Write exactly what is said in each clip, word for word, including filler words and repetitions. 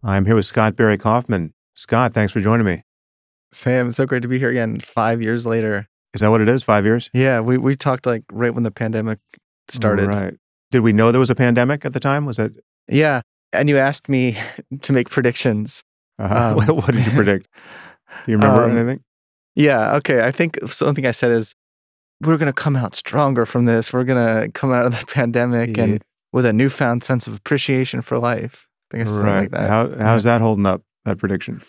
I'm here with Scott Barry Kaufman. Scott, thanks for joining me. Sam, it's so great to be here again five years later. Is that what it is? Five years? Yeah, we, we talked like right when the pandemic started. Right. Did we know there was a pandemic at the time? Was that? Yeah, and you asked me to make predictions. Uh-huh. Um, what did you predict? Do you remember um, anything? Yeah, okay. I think something I said is, we're going to come out stronger from this. We're going to come out of the pandemic Yeah. and with a newfound sense of appreciation for life. I think it's something Right. like that. How, how's that holding up, that prediction?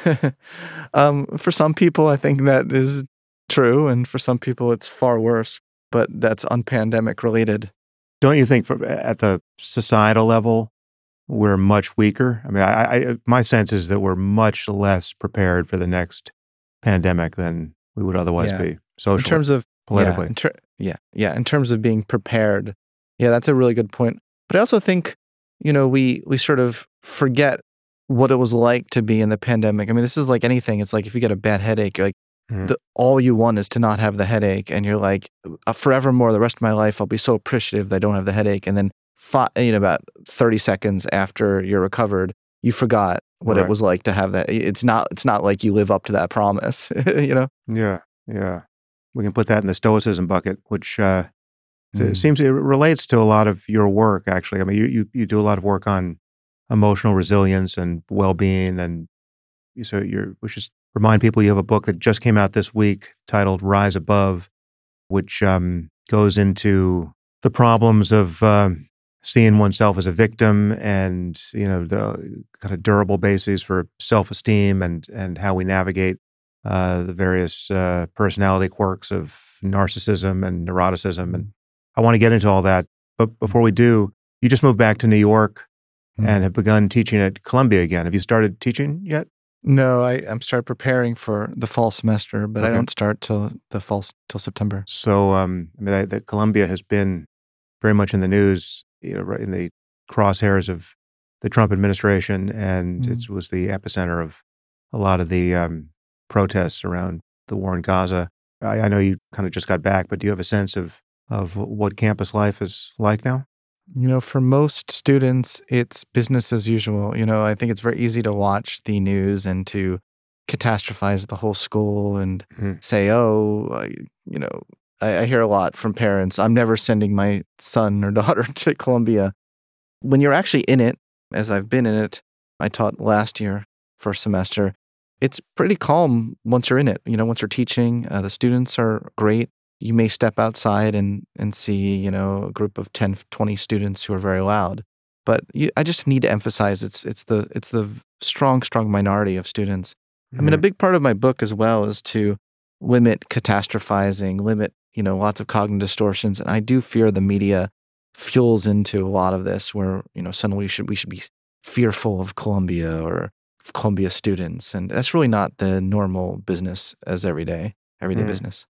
um, for some people, I think that is true, and for some people, it's far worse. But that's unpandemic related. Don't you think for, at the societal level, we're much weaker? I mean, I, I, my sense is that we're much less prepared for the next pandemic than we would otherwise Yeah. be, In socially, terms of politically. yeah, in ter- yeah, yeah, in terms of being prepared, yeah, that's a really good point. But I also think, you know, we we sort of forget what it was like to be in the pandemic. I mean, this is like anything. It's like if you get a bad headache, you're like, Mhm. the, all you want is to not have the headache, and you're like, uh, forevermore, the rest of my life, I'll be so appreciative that I don't have the headache. And then, fi- you know, about thirty seconds after you're recovered, you forgot what Right. it was like to have that. It's not. It's not like you live up to that promise. You know. Yeah, yeah. We can put that in the stoicism bucket, which uh, so Mm. it seems it relates to a lot of your work, actually. I mean, you, you, you do a lot of work on emotional resilience and well-being, and you- so you're, we should remind people you have a book that just came out this week titled Rise Above, which um, goes into the problems of um, seeing oneself as a victim and, you know, the kind of durable bases for self-esteem and, and how we navigate uh, the various uh, personality quirks of narcissism and neuroticism. And I want to get into all that. But before we do, you just moved back to New York Mm. and have begun teaching at Columbia again. Have you started teaching yet? No, I I'm start preparing for the fall semester, but I Okay. don't start till the fall s- till September. So, um, I mean, that, that Columbia has been very much in the news, you know, right in the crosshairs of the Trump administration, and Mhm. it was the epicenter of a lot of the um, protests around the war in Gaza. I, I know you kind of just got back, but do you have a sense of of what campus life is like now? You know, for most students, it's business as usual. You know, I think it's very easy to watch the news and to catastrophize the whole school and Mhm. say, "Oh, I, you know," I, I hear a lot from parents. I'm never sending my son or daughter to Columbia. When you're actually in it, as I've been in it, I taught last year, first semester. It's pretty calm once you're in it. You know, once you're teaching, uh, the students are great. You may step outside and and see, you know, a group of ten, twenty students who are very loud. But you, I just need to emphasize it's it's the it's the strong, strong minority of students. I mean, a Mhm. big part of my book as well is to limit catastrophizing, limit, you know, lots of cognitive distortions. And I do fear the media fuels into a lot of this where, you know, suddenly we should we should be fearful of Columbia or of Columbia students. And that's really not the normal business as everyday, everyday Mm. business.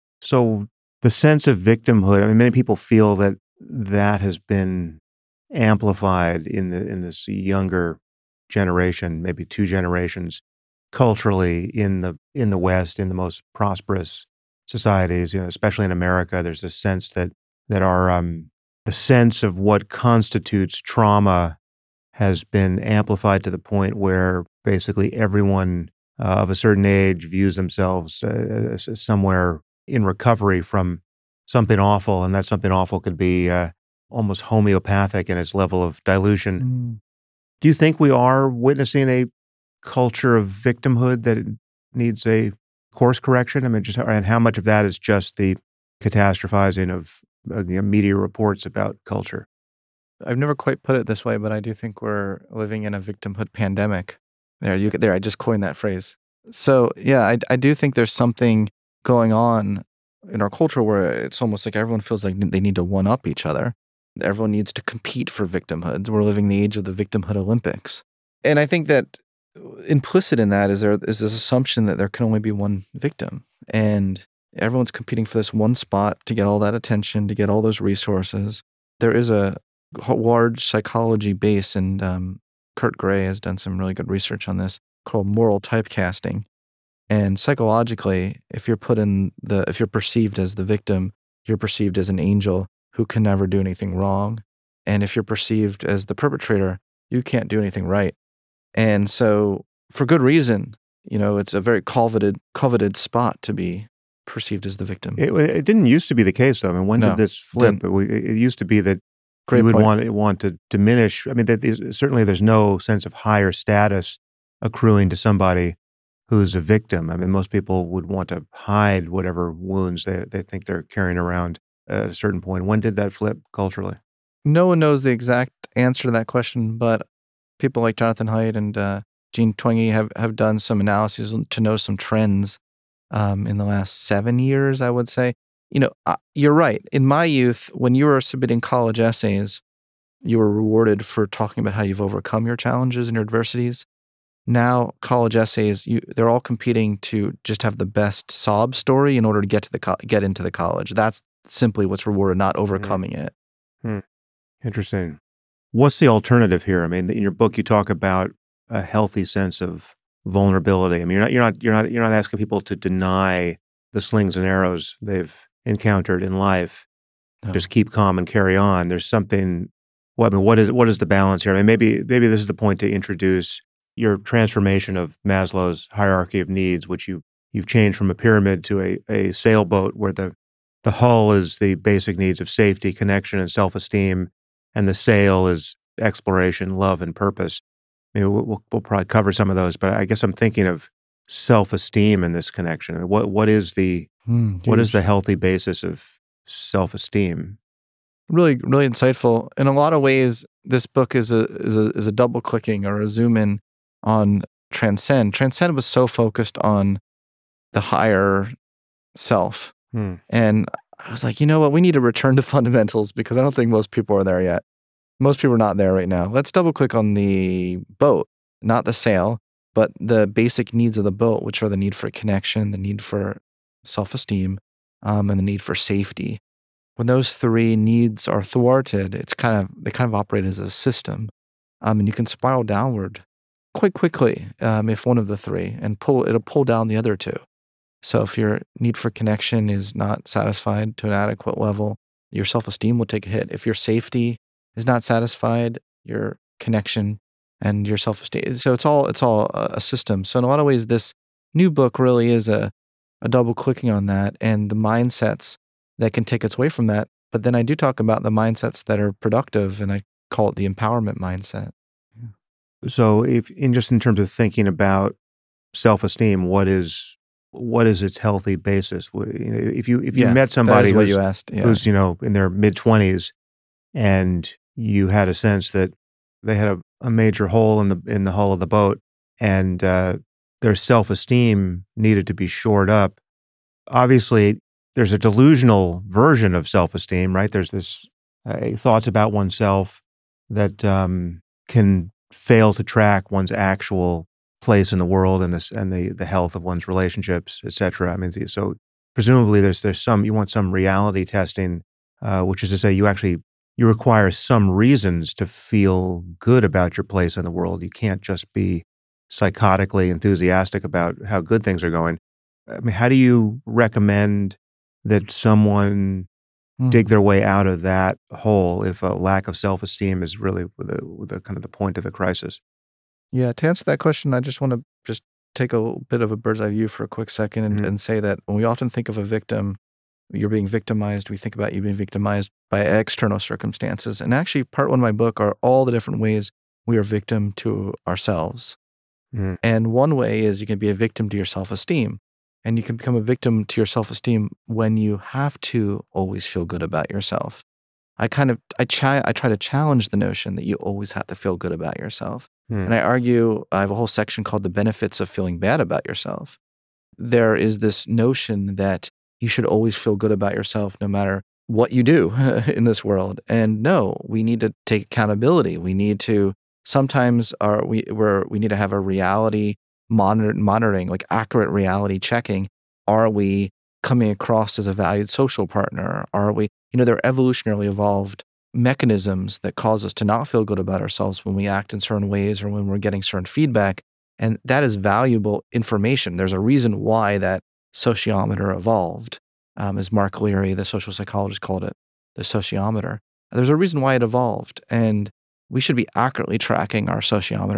So the sense of victimhood, I mean, many people feel that that has been amplified in the in this younger generation, maybe two generations, culturally in the in the West, in the most prosperous societies, you know, especially in America. There's this sense that that our um, the sense of what constitutes trauma has been amplified to the point where basically everyone uh, of a certain age views themselves uh, as, as somewhere in recovery from something awful, and that something awful could be uh, almost homeopathic in its level of dilution. Mm. Do you think we are witnessing a culture of victimhood that it needs a course correction? I mean, just and how much of that is just the catastrophizing of uh, you know, media reports about culture? I've never quite put it this way, but I do think we're living in a victimhood pandemic. There, you there. I just coined that phrase. So yeah, I I do think there's something going on in our culture where it's almost like everyone feels like they need to one up each other. Everyone needs to compete for victimhood. We're living the age of the victimhood Olympics, and I think that implicit in that is there is this assumption that there can only be one victim, and everyone's competing for this one spot to get all that attention, to get all those resources. There is a large psychology base, and um, Kurt Gray has done some really good research on this called moral typecasting. And psychologically, if you're put in the, if you're perceived as the victim, you're perceived as an angel who can never do anything wrong. And if you're perceived as the perpetrator, you can't do anything right. And so for good reason, you know, it's a very coveted coveted spot to be perceived as the victim. It, it didn't used to be the case, though. I mean, when No, did this flip? didn't. It, it used to be that Great you would point. want want to diminish. I mean, that is, certainly there's no sense of higher status accruing to somebody who's a victim. I mean, most people would want to hide whatever wounds they they think they're carrying around at a certain point. When did that flip culturally? No one knows the exact answer to that question, but people like Jonathan Haidt and uh, Jean Twenge have, have done some analyses to know some trends um, in the last seven years, I would say. You know, uh, you're right. In my youth, when you were submitting college essays, you were rewarded for talking about how you've overcome your challenges and your adversities. Now, college essays, you, they're all competing to just have the best sob story in order to get to the co- get into the college. That's simply what's rewarded, not overcoming mm. it. Hmm. Interesting. What's the alternative here? I mean, in your book, you talk about a healthy sense of vulnerability. I mean, you're not you're not you're not you're not asking people to deny the slings and arrows they've encountered in life. No. Just keep calm and carry on. There's something. Well, I mean, what is what is the balance here? I mean, maybe maybe this is the point to introduce your transformation of Maslow's hierarchy of needs, which you you've changed from a pyramid to a a sailboat where the the hull is the basic needs of safety, connection, and self-esteem, and the sail is exploration, love, and purpose. I mean, we'll, we'll probably cover some of those, but I guess I'm thinking of self-esteem in this connection. I mean, what what is the mm, what is the healthy basis of self-esteem? Really, really insightful. In a lot of ways, this book is a is a is a double clicking or a zoom in on Transcend. Transcend was so focused on the higher self, hmm. and I was like, you know what? We need to return to fundamentals because I don't think most people are there yet. Most people are not there right now. Let's double click on the boat, not the sail, but the basic needs of the boat, which are the need for connection, the need for self-esteem, um, and the need for safety. When those three needs are thwarted, it's kind of they kind of operate as a system, um, and you can spiral downward quite quickly um, if one of the three, and pull it'll pull down the other two. So if your need for connection is not satisfied to an adequate level, your self-esteem will take a hit. If your safety is not satisfied, your connection and your self-esteem. So it's all it's all a system. So in a lot of ways, this new book really is a a double clicking on that and the mindsets that can take us away from that. But then I do talk about the mindsets that are productive, and I call it the empowerment mindset. Yeah. So if in just in terms of thinking about self-esteem, what is what is its healthy basis? If you if you yeah, met somebody who's, you asked, yeah. who's you know in their mid-twenties and you had a sense that they had a, a major hole in the in the hull of the boat and uh, their self-esteem needed to be shored up, obviously there's a delusional version of self-esteem, right? There's this uh, thoughts about oneself that um, can fail to track one's actual place in the world and this and the the health of one's relationships, et cetera. I mean, so presumably there's there's some you want some reality testing, uh, which is to say you actually you require some reasons to feel good about your place in the world. You can't just be psychotically enthusiastic about how good things are going. I mean, how do you recommend that someone mm. dig their way out of that hole if a lack of self-esteem is really the, the kind of the point of the crisis? Yeah, to answer that question, I just want to just take a bit of a bird's eye view for a quick second and, mm-hmm. and say that when we often think of a victim, you're being victimized, we think about you being victimized by external circumstances. And actually, part one of my book are all the different ways we are victim to ourselves. Mm-hmm. And one way is you can be a victim to your self-esteem. And you can become a victim to your self-esteem when you have to always feel good about yourself. I kind of, I try, I try to challenge the notion that you always have to feel good about yourself. Mm. And I argue, I have a whole section called the benefits of feeling bad about yourself. There is this notion that you should always feel good about yourself no matter what you do in this world. And no, we need to take accountability. We need to, sometimes our, we, we're, we need to have a reality Monitor, monitoring, like accurate reality checking. Are we coming across as a valued social partner? Are we, you know, there are evolutionarily evolved mechanisms that cause us to not feel good about ourselves when we act in certain ways or when we're getting certain feedback. And that is valuable information. There's a reason why that sociometer evolved, um, as Mark Leary, the social psychologist, called it, the sociometer. There's a reason why it evolved. And we should be accurately tracking our sociometer.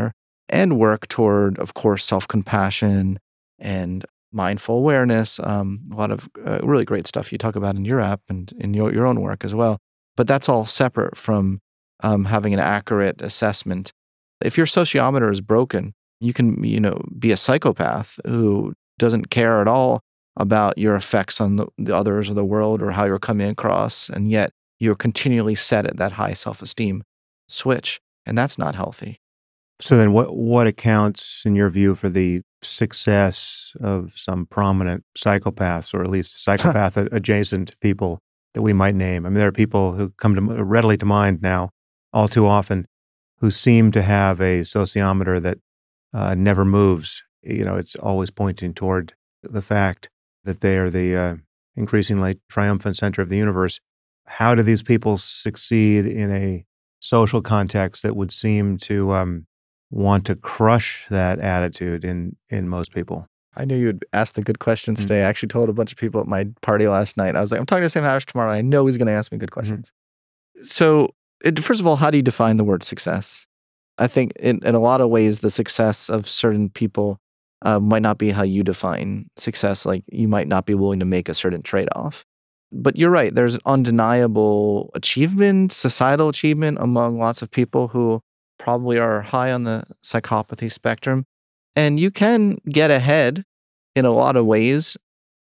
and work toward, of course, self-compassion and mindful awareness. Um, a lot of uh, really great stuff you talk about in your app and in your, your own work as well. But that's all separate from um, having an accurate assessment. If your sociometer is broken, you can, you know, be a psychopath who doesn't care at all about your effects on the, the others or the world or how you're coming across, and yet you're continually set at that high self-esteem switch, and that's not healthy. So then what what accounts, in your view, for the success of some prominent psychopaths, or at least psychopath-adjacent people that we might name? I mean, there are people who come to readily to mind now, all too often, who seem to have a sociometer that uh, never moves. You know, it's always pointing toward the fact that they are the uh, increasingly triumphant center of the universe. How do these people succeed in a social context that would seem to um, want to crush that attitude in, in most people? I knew you would ask the good questions Mm-hmm. today. I actually told a bunch of people at my party last night. I was like, I'm talking to Sam Harris tomorrow. I know he's going to ask me good questions. Mm-hmm. So, it, first of all, how do you define the word success? I think in, in a lot of ways, the success of certain people uh, might not be how you define success. Like, you might not be willing to make a certain trade-off. But you're right. There's undeniable achievement, societal achievement among lots of people who probably are high on the psychopathy spectrum. And you can get ahead in a lot of ways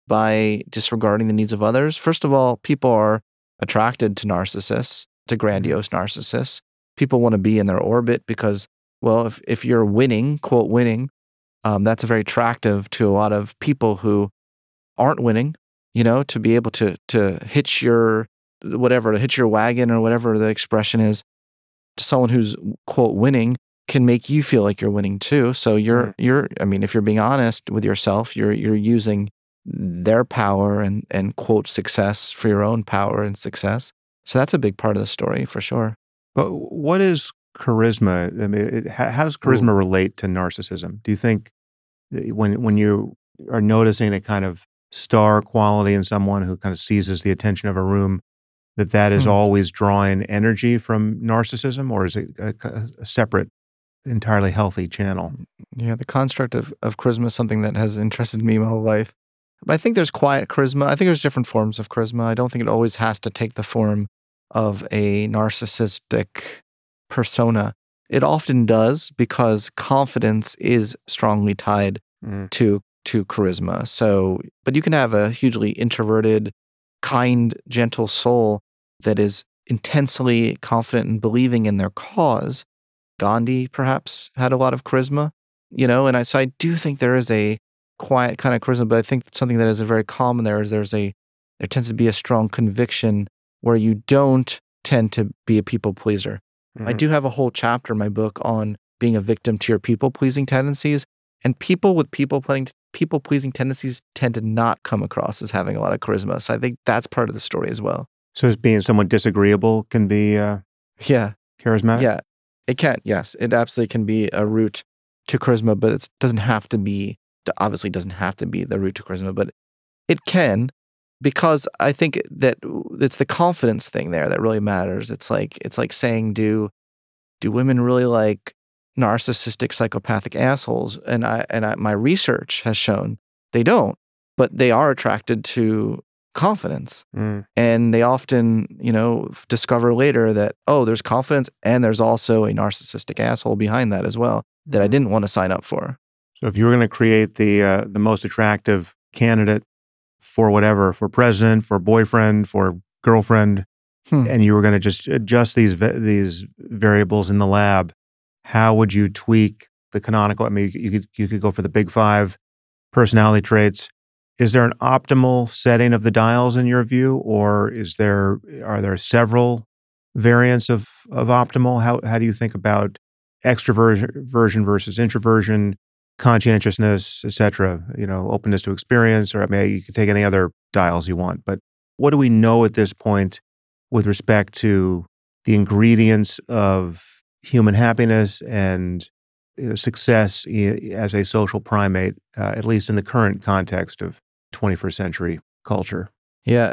by disregarding the needs of others. First of all, people are attracted to narcissists, to grandiose narcissists. People want to be in their orbit because, well, if, if you're winning, quote, winning, um, that's very attractive to a lot of people who aren't winning. You know, to be able to to hitch your, whatever, to hitch your wagon or whatever the expression is, to someone who's, quote, winning can make you feel like you're winning too. So you're, mm. you're, I mean, if you're being honest with yourself, you're you're using their power and, and quote, success for your own power and success. So that's a big part of the story for sure. But what is charisma? I mean, it, how, how does charisma Ooh. relate to narcissism? Do you think when when you are noticing a kind of star quality in someone who kind of seizes the attention of a room, that that is mm. always drawing energy from narcissism, or is it a, a separate, entirely healthy channel? Yeah, the construct of, of charisma is something that has interested me my whole life. But I think there's quiet charisma. I think there's different forms of charisma. I don't think it always has to take the form of a narcissistic persona. It often does because confidence is strongly tied mm. to to charisma. So, but you can have a hugely introverted, kind, gentle soul that is intensely confident and believing in their cause. Gandhi perhaps had a lot of charisma, you know, and I, so I do think there is a quiet kind of charisma, but I think something that is very common there is there's a, there tends to be a strong conviction where you don't tend to be a people pleaser. Mm-hmm. I do have a whole chapter in my book on being a victim to your people pleasing tendencies, and people with people pleasing people pleasing tendencies tend to not come across as having a lot of charisma. So I think that's part of the story as well. So as being someone disagreeable can be uh, yeah charismatic? Yeah, it can. Yes, it absolutely can be a route to charisma, but it doesn't have to be, obviously doesn't have to be the route to charisma, but it can, because I think that it's the confidence thing there that really matters. It's like, it's like saying, do, do women really like narcissistic, psychopathic assholes? And I and I, my research has shown they don't, but they are attracted to confidence. Mm. And they often, you know, discover later that, oh, there's confidence and there's also a narcissistic asshole behind that as well that I didn't want to sign up for. So if you were going to create the uh, the most attractive candidate for whatever, for president, for boyfriend, for girlfriend, hmm. and you were going to just adjust these these variables in the lab, how would you tweak the canonical? I mean, you could you could go for the big five personality traits. Is there an optimal setting of the dials in your view, or is there are there several variants of of optimal? How how do you think about extroversion versus introversion, conscientiousness, et cetera? You know, openness to experience, or I mean, you could take any other dials you want. But what do we know at this point with respect to the ingredients of human happiness and you know, success as a social primate, uh, at least in the current context of twenty-first century culture? Yeah,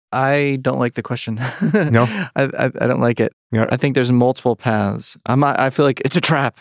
I don't like the question. No? I, I I don't like it. Yeah. I think there's multiple paths. I'm not, I feel like it's a trap.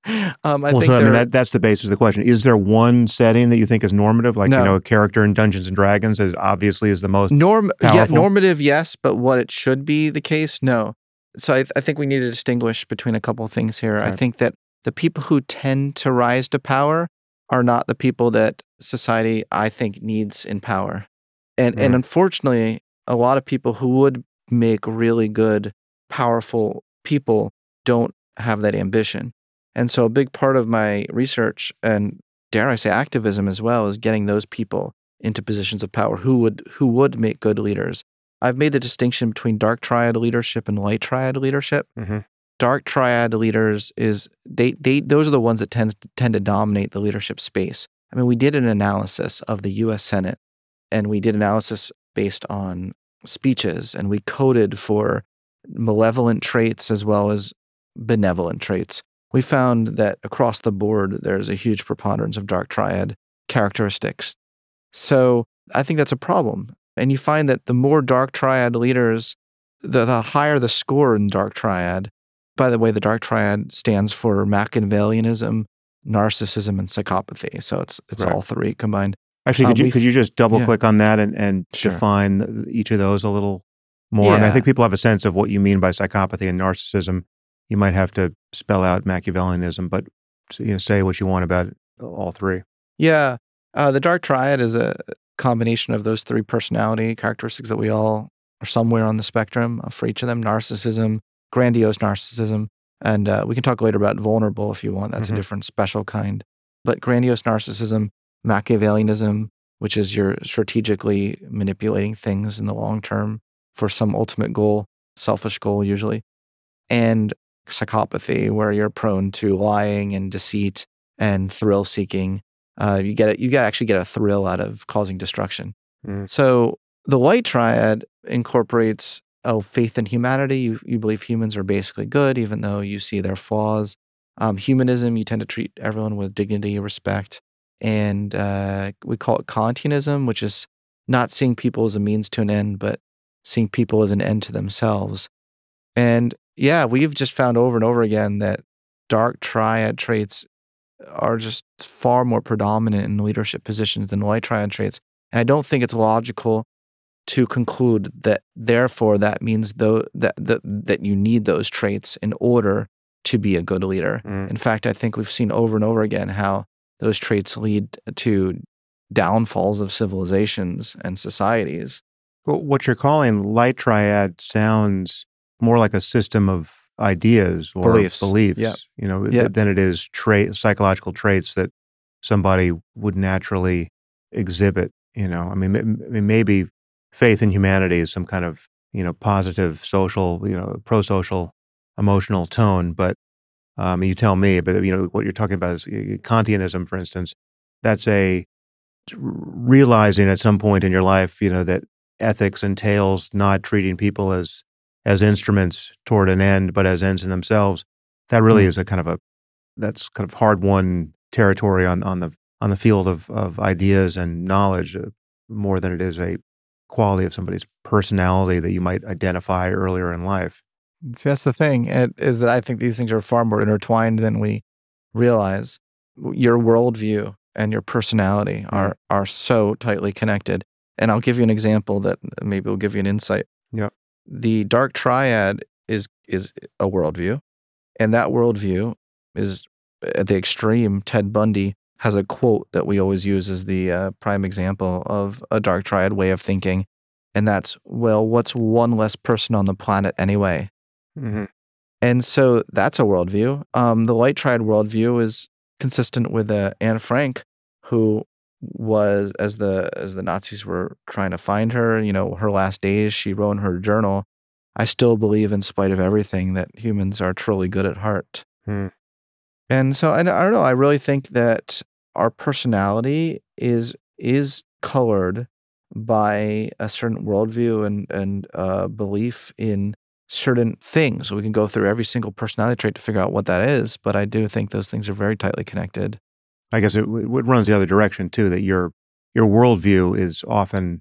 um, I well, think so I mean there- that that's the basis of the question. Is there one setting that you think is normative, like No. you know, a character in Dungeons and Dragons that obviously is the most norm yeah powerful? normative, yes, but what it should be the case, no. So I, I think we need to distinguish between a couple of things here. I Right. think that the people who tend to rise to power are not the people that society, I think, needs in power. And and Mm. unfortunately, a lot of people who would make really good, powerful people don't have that ambition. And so a big part of my research, and dare I say activism as well, is getting those people into positions of power who would who would make good leaders. I've made the distinction between dark triad leadership and light triad leadership. Mm-hmm. Dark triad leaders is they they those are the ones that tend tend to dominate the leadership space. I mean, we did an analysis of the U S Senate, and we did analysis based on speeches, and we coded for malevolent traits as well as benevolent traits. We found that across the board, there's a huge preponderance of dark triad characteristics. So I think that's a problem. And you find that the more dark triad leaders, the, the higher the score in dark triad. By the way, the dark triad stands for Machiavellianism, narcissism, and psychopathy. So it's it's Right. all three combined. Actually, Um, could you we've- could you just double yeah. click on that and, and Sure. define the, each of those a little more? I mean, I Yeah. think people have a sense of what you mean by psychopathy and narcissism. You might have to spell out Machiavellianism, but you know, say what you want about all three. Yeah. Uh, the dark triad is a combination of those three personality characteristics that we all are somewhere on the spectrum uh, for each of them: narcissism, grandiose narcissism, and uh, we can talk later about vulnerable if you want. That's Mhm. a different special kind. But grandiose narcissism, Machiavellianism, which is you're strategically manipulating things in the long term for some ultimate goal, selfish goal usually, and psychopathy, where you're prone to lying and deceit and thrill seeking. Uh, you get it. You get actually get a thrill out of causing destruction. Mm. So the light triad incorporates oh, faith in humanity. You you believe humans are basically good, even though you see their flaws. Um, humanism, you tend to treat everyone with dignity, respect, and uh, we call it Kantianism, which is not seeing people as a means to an end, but seeing people as an end to themselves. And yeah, we've just found over and over again that dark triad traits are just far more predominant in leadership positions than light triad traits. And I don't think it's logical to conclude that therefore that means though that, that that you need those traits in order to be a good leader. Mm. In fact, I think we've seen over and over again how those traits lead to downfalls of civilizations and societies. Well, what you're calling light triad sounds more like a system of ideas or Beliefs. beliefs, Yeah. you know, Yeah. than it is trait psychological traits that somebody would naturally exhibit. You know, I mean, m- m- maybe faith in humanity is some kind of you know positive social, you know, pro-social, emotional tone. But um, you tell me. But you know, what you're talking about is uh, Kantianism, for instance. That's a realizing at some point in your life, you know, that ethics entails not treating people as as instruments toward an end, but as ends in themselves. That really Mm. is a kind of a that's kind of hard won territory on on the on the field of of ideas and knowledge, uh, more than it is a quality of somebody's personality that you might identify earlier in life. See, that's the thing, and is that I think these things are far more intertwined than we realize. Your worldview and your personality are are so tightly connected. And I'll give you an example that maybe will give you an insight. Yeah. The dark triad is is a worldview, and that worldview is at the extreme. Ted Bundy has a quote that we always use as the uh, prime example of a dark triad way of thinking, and that's, well, what's one less person on the planet anyway? Mm-hmm. And so that's a worldview. Um, the light triad worldview is consistent with uh, Anne Frank, who was, as the as the Nazis were trying to find her, you know, her last days, she wrote in her journal, "I still believe, in spite of everything, that humans are truly good at heart." Hmm. And so I, I don't know. I really think that our personality is is colored by a certain worldview and and uh, belief in certain things. So we can go through every single personality trait to figure out what that is, but I do think those things are very tightly connected. I guess it, w- it runs the other direction too. That your your worldview is often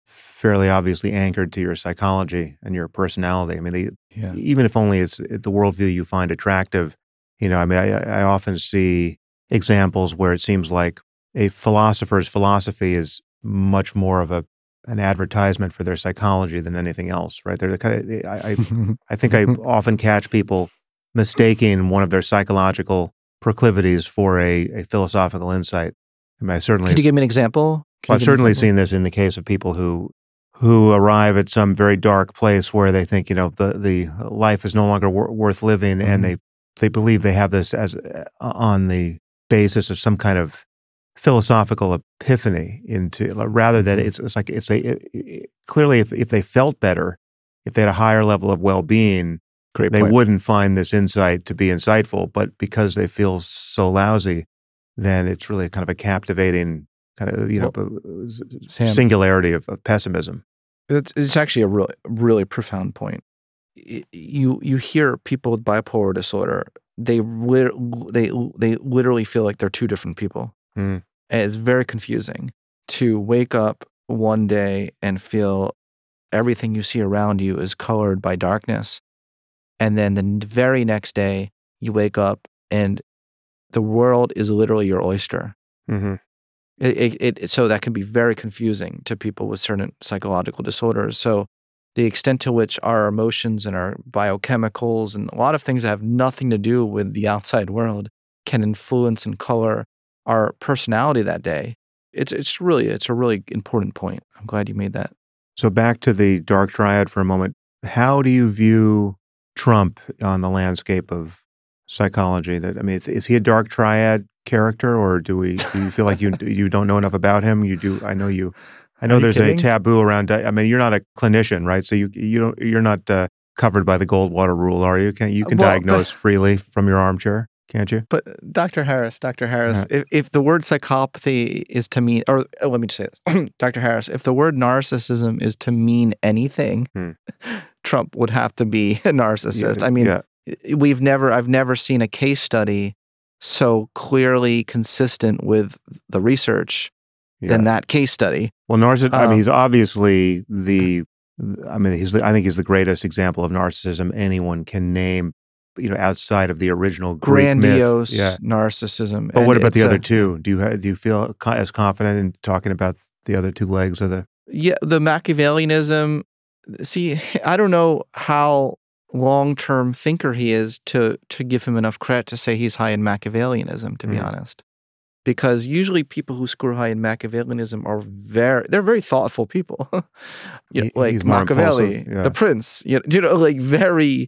fairly obviously anchored to your psychology and your personality. I mean, they, Yeah. even if only it's the worldview you find attractive, you know, I mean, I, I often see examples where it seems like a philosopher's philosophy is much more of a an advertisement for their psychology than anything else, right? They're the kind of, I, I, I think I often catch people mistaking one of their psychological proclivities for a, a philosophical insight. I mean, I certainly, Could you give me an example? Can well, I've you give me an certainly example? seen this in the case of people who who arrive at some very dark place where they think, you know, the the life is no longer wor- worth living, Mhm. and they they believe they have this as uh, on the basis of some kind of philosophical epiphany into rather than Mhm. it's it's like it's a it, it- clearly if if they felt better, if they had a higher level of well-being, Great they point. wouldn't find this insight to be insightful, but because they feel so lousy, then it's really kind of a captivating kind of, you know, Well, b- Sam, singularity of, of pessimism. it's, it's actually a really, really profound point. I- You you hear people with bipolar disorder, they lit, they they literally feel like they're two different people. Mm. And it's very confusing to wake up one day and feel everything you see around you is colored by darkness, and then the very next day you wake up and the world is literally your oyster. Hmm. It, it, it, so that can be very confusing to people with certain psychological disorders. So the extent to which our emotions and our biochemicals and a lot of things that have nothing to do with the outside world can influence and color our personality that day. It's it's really it's a really important point. I'm glad you made that. So back to the dark triad for a moment. How do you view Trump on the landscape of psychology? That I mean, is, is he a dark triad character, or do we do you feel like you you don't know enough about him? You do. I know you. I know Are you there's kidding? a taboo around. di- I mean, you're not a clinician, right? So you you don't you're not uh, covered by the Goldwater rule, are you? Can you can Well, diagnose freely from your armchair, can't you? But Doctor Harris, Doctor Harris, Uh, if, if the word psychopathy is to mean, or uh, let me just say this, Doctor Harris, if the word narcissism is to mean anything, Hmm. Trump would have to be a narcissist. Yeah, I mean, yeah. we've never, I've never seen a case study so clearly consistent with the research Yeah. than that case study. Well, narciss. I mean, Um, he's obviously the. I mean, he's. The, I think he's the greatest example of narcissism anyone can name. You know, outside of the original Greek Grandiose myth. Yeah. narcissism. But And what about the it's other a- two? Do you ha- do you feel co- as confident in talking about the other two legs of the? Yeah, the Machiavellianism. See, I don't know how long-term thinker he is to to give him enough credit to say he's high in Machiavellianism, to be Mm. honest. Because usually people who score high in Machiavellianism are very they're very thoughtful people. You know, He- like he's more Machiavelli, impulsive, yeah. the prince, you know, you know, like very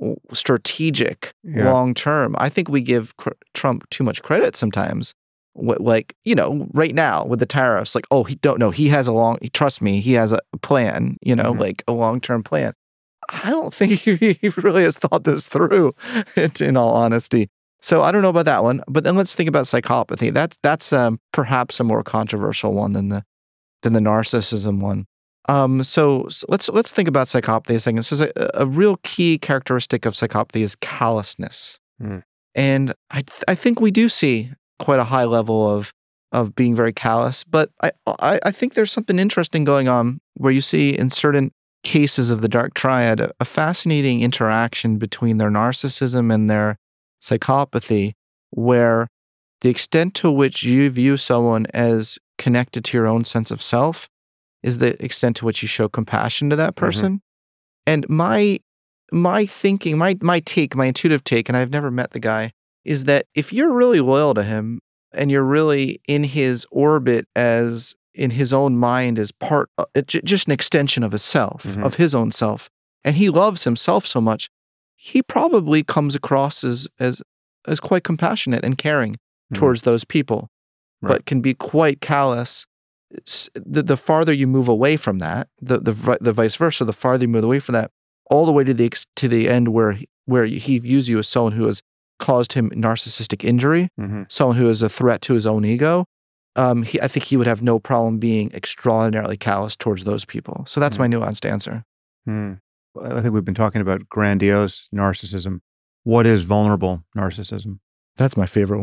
strategic, Yeah. long-term. I think we give cr- Trump too much credit sometimes. What, like, you know, right now with the tariffs, like, oh, he don't know. He has a long, trust me, he has a plan, you know, Mhm. like a long-term plan. I don't think he really has thought this through, in all honesty. So I don't know about that one. But then let's think about psychopathy. That's that's um, perhaps a more controversial one than the than the narcissism one. Um, so, so let's let's think about psychopathy a second. So a, a real key characteristic of psychopathy is callousness, Mm. and I th- I think we do see quite a high level of of being very callous. But I, I I think there's something interesting going on where you see in certain cases of the dark triad a, a fascinating interaction between their narcissism and their psychopathy, where the extent to which you view someone as connected to your own sense of self is the extent to which you show compassion to that person. And my my thinking, my my take, my intuitive take, and I've never met the guy, is that if you're really loyal to him and you're really in his orbit as in his own mind as part, uh, j- just an extension of his self, Mhm. of his own self, and he loves himself so much, he probably comes across as as as quite compassionate and caring Mhm. towards those people, Right. but can be quite callous. S- The, the farther you move away from that, the, the vi- the vice versa, the farther you move away from that, all the way to the ex- to the end where he, where he views you as someone who has caused him narcissistic injury, Mhm. someone who is a threat to his own ego. Um, he, I think he would have no problem being extraordinarily callous towards those people. So that's Mm. my nuanced answer. Mm. Well, I think we've been talking about grandiose narcissism. What is vulnerable narcissism? That's my favorite one.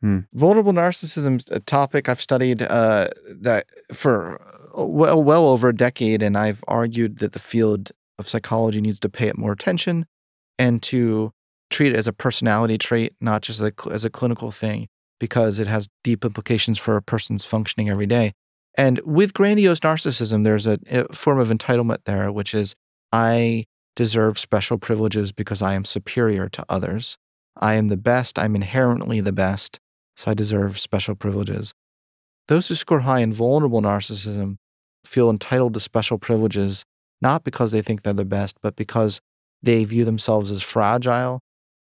Hmm. Vulnerable narcissism is a topic I've studied uh, that for well, well over a decade, and I've argued that the field of psychology needs to pay it more attention and to treat it as a personality trait, not just a, as a clinical thing, because it has deep implications for a person's functioning every day. And with grandiose narcissism, there's a, a form of entitlement there, which is I deserve special privileges because I am superior to others. I am the best. I'm inherently the best, so I deserve special privileges. Those who score high in vulnerable narcissism feel entitled to special privileges, not because they think they're the best, but because they view themselves as fragile,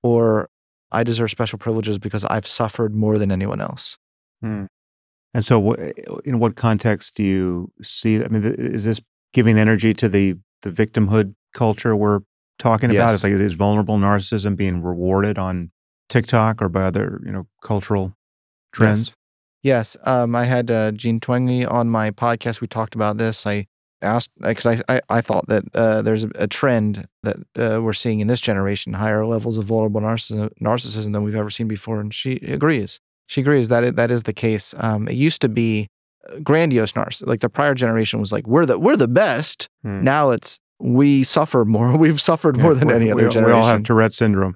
or I deserve special privileges because I've suffered more than anyone else. Hmm. And so in what context do you see, I mean, is this giving energy to the, the victimhood culture we're talking about? Yes. It's like, is vulnerable narcissism being rewarded on TikTok or by other, you know, cultural trends? Yes. yes. Um, I had uh, Jean Twenge on my podcast. We talked about this. I asked, because I, I, I thought that uh, there's a, a trend that uh, we're seeing in this generation, higher levels of vulnerable narcissism, narcissism than we've ever seen before. And she agrees. She agrees that it, that is the case. Um, it used to be grandiose narcissism. Like the prior generation was like, we're the we're the best. Hmm. Now it's we suffer more. We've suffered Yeah, more than we, any other we, generation. We all have Tourette syndrome.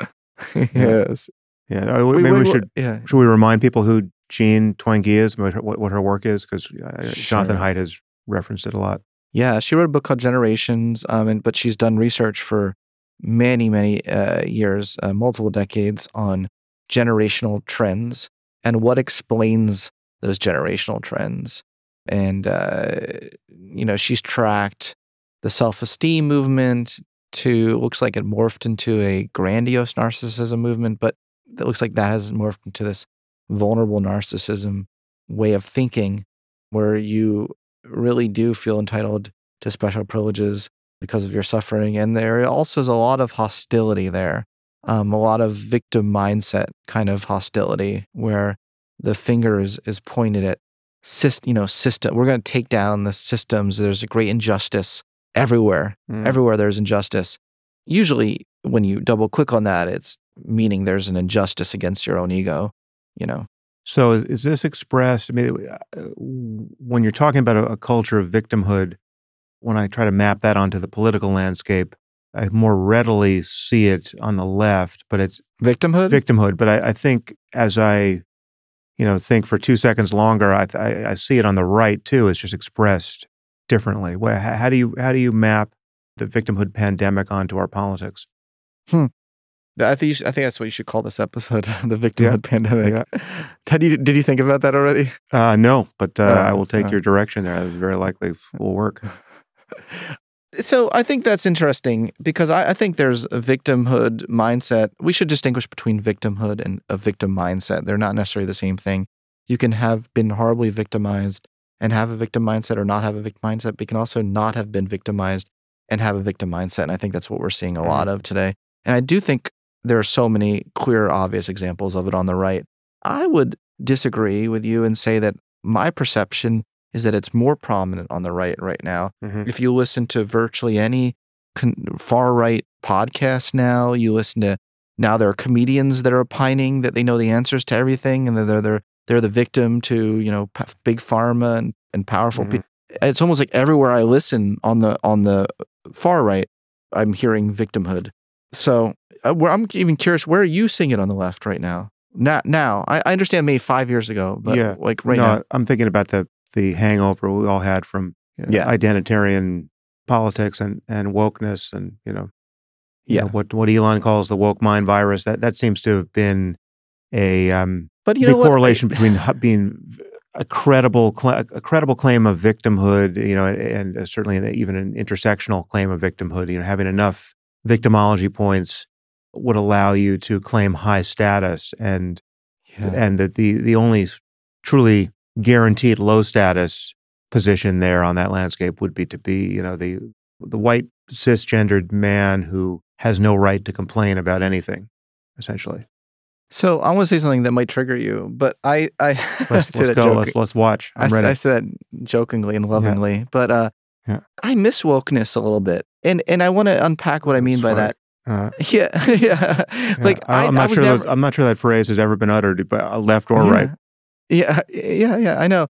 yes. Yeah. Uh, We- Maybe we, we- we- should Yeah. should we remind people who Jean Twenge is, what her, what, what her work is? Because uh, Jonathan Sure. Haidt has referenced it a lot. Yeah, she wrote a book called Generations, um, and but she's done research for many, many uh, years, uh, multiple decades, on generational trends and what explains those generational trends. And uh, you know, she's tracked the self-esteem movement to looks like it morphed into a grandiose narcissism movement, but it looks like that has morphed into this vulnerable narcissism way of thinking, where you really do feel entitled to special privileges because of your suffering. And there also is a lot of hostility there, um, a lot of victim mindset kind of hostility, where the finger is, is pointed at syst- you know, system. We're going to take down the systems. There's a great injustice everywhere. Mm. Everywhere there's injustice. Usually when you double click on that, it's meaning there's an injustice against your own ego, you know. So is, is this expressed, I mean, uh, when you're talking about a, a culture of victimhood, when I try to map that onto the political landscape, I more readily see it on the left, but it's Victimhood? victimhood. But I, I think as I, you know, think for two seconds longer, I, I, I see it on the right too. It's just expressed differently. Well, how, how do you how do you map the victimhood pandemic onto our politics? Hmm. I think you should, I think that's what you should call this episode, the victimhood pandemic. Yeah. Did you did you think about that already? Uh, no, but uh, Uh, I will take uh. your direction there. It very likely will work. So I think that's interesting because I, I think there's a victimhood mindset. We should distinguish between victimhood and a victim mindset. They're not necessarily the same thing. You can have been horribly victimized and have a victim mindset, or not have a victim mindset, but you can also not have been victimized and have a victim mindset. And I think that's what we're seeing a lot of today. And I do think there are so many clear, obvious examples of it on the right. I would disagree with you and say that my perception is that it's more prominent on the right right now. Mhm. If you listen to virtually any con- far-right podcast now, you listen to, now there are comedians that are opining that they know the answers to everything, and they're they're they're the victim to, you know, p- big pharma and, and powerful Mhm. people. It's almost like everywhere I listen on the on the far right, I'm hearing victimhood. So uh, where I'm even curious, where are you seeing it on the left right now? Not now. I, I understand maybe five years ago, but Yeah. like right no, now. I'm thinking about the the hangover we all had from uh, Yeah. identitarian politics and, and wokeness, and you know, you Yeah. know, what what Elon calls the woke mind virus. That that seems to have been a um, But you the know what? correlation between hu- being a credible cl- a credible claim of victimhood, you know, and uh, certainly an, even an intersectional claim of victimhood. You know, having enough victimology points would allow you to claim high status, and Yeah. and that the the only truly guaranteed low status position there on that landscape would be to be, you know, the the white cisgendered man who has no right to complain about anything, essentially. So I want to say something that might trigger you, but I I Let's, say let's that go. joke- Let's let's watch. I, I'm s- ready. I say that jokingly and lovingly, but uh, Yeah. I miss wokeness a little bit, and and I want to unpack what I mean That's by right. that. Uh, Yeah, yeah. yeah. Like I, I, I'm I not was sure. never. That, I'm not sure that phrase has ever been uttered, but uh, left or right. Yeah, yeah, yeah, yeah. I know.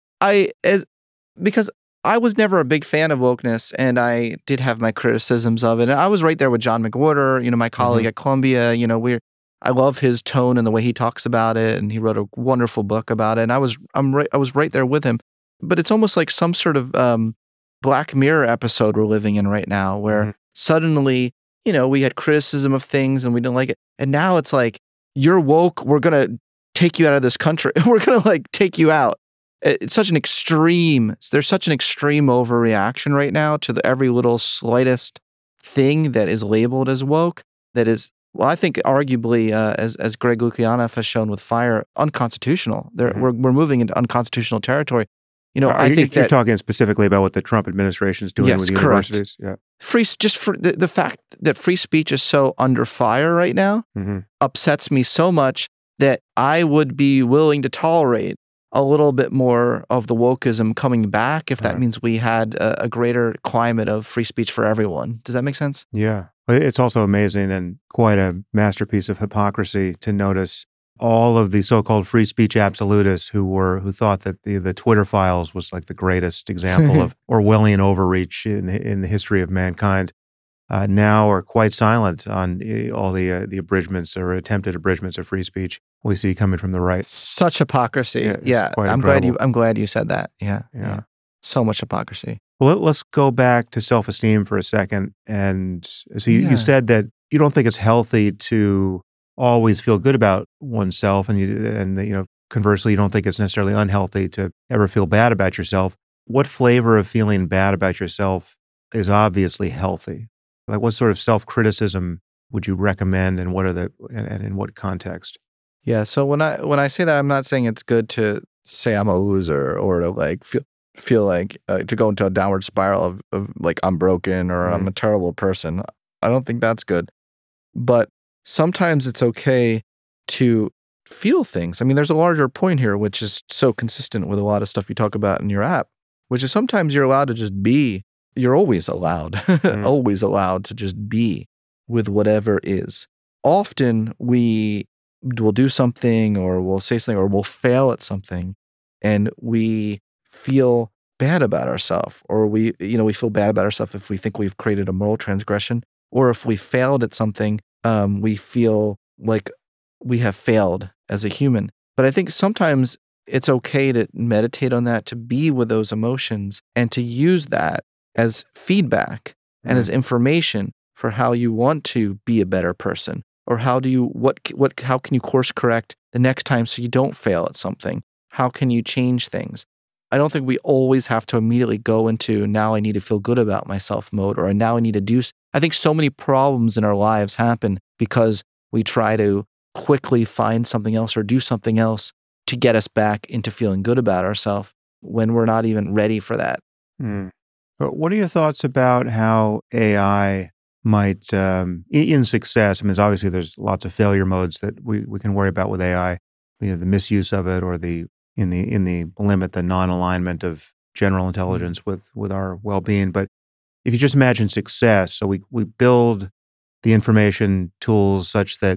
I as because I was never a big fan of wokeness, and I did have my criticisms of it. And I was right there with John McWhorter, you know, my colleague Mm-hmm. at Columbia. You know, we're I love his tone and the way he talks about it, and he wrote a wonderful book about it. And I was I'm right I was right there with him. But it's almost like some sort of um, Black Mirror episode we're living in right now, where Mm-hmm. suddenly, you know, we had criticism of things and we didn't like it, and now it's like you're woke. We're gonna take you out of this country. We're gonna like take you out. It's such an extreme, there's such an extreme overreaction right now to the, every little slightest thing that is labeled as woke that is, well, I think arguably, uh, as as Greg Lukianoff has shown with FIRE, unconstitutional. There, Mm-hmm. we're we're moving into unconstitutional territory. You know, Are I you, think you're that talking specifically about what the Trump administration is doing Yes, with correct. universities. Yeah. free just for the, the fact that free speech is so under fire right now Mm-hmm. upsets me so much that I would be willing to tolerate a little bit more of the wokeism coming back if that Right. means we had a, a greater climate of free speech for everyone. Does that make sense? Yeah. But it's also amazing and quite a masterpiece of hypocrisy to notice all of the so-called free speech absolutists who were who thought that the the Twitter files was like the greatest example of Orwellian overreach in the, in the history of mankind. Uh, now are quite silent on uh, all the uh, the abridgments or attempted abridgments of free speech we see coming from the right. Such hypocrisy. Yeah, Yeah, it's quite I'm glad you. incredible. I'm glad you said that. Yeah, Yeah. yeah. So much hypocrisy. Well, let, let's go back to self-esteem for a second. And so you, Yeah. you said that you don't think it's healthy to always feel good about oneself, and you and you know conversely, you don't think it's necessarily unhealthy to ever feel bad about yourself. What flavor of feeling bad about yourself is obviously healthy? Like, what sort of self-criticism would you recommend, and what are the and, and in what context? Yeah. So when I when I say that, I'm not saying it's good to say I'm a loser or to like feel feel like uh, to go into a downward spiral of, of like I'm broken or I'm Mhm. a terrible person. I don't think that's good. But sometimes it's okay to feel things. I mean, there's a larger point here, which is so consistent with a lot of stuff you talk about in your app, which is sometimes you're allowed to just be. You're always allowed, always allowed to just be with whatever is. Often we will do something or we'll say something or we'll fail at something and we feel bad about ourselves, or we, you know, we feel bad about ourselves if we think we've created a moral transgression, or if we failed at something, um, we feel like we have failed as a human. But I think sometimes it's okay to meditate on that, to be with those emotions and to use that as feedback and as information for how you want to be a better person, or how do you what what how can you course correct the next time so you don't fail at something? How can you change things? I don't think we always have to immediately go into now I need to feel good about myself mode, or now I need to do. I think so many problems in our lives happen because we try to quickly find something else or do something else to get us back into feeling good about ourselves when we're not even ready for that. Mm. But what are your thoughts about how A I might, um, in, in success, I mean, there's obviously there's lots of failure modes that we, we can worry about with A I, you know, the misuse of it, or the in the in the limit, the non-alignment of general intelligence with with our well-being. But if you just imagine success, so we we build the information tools such that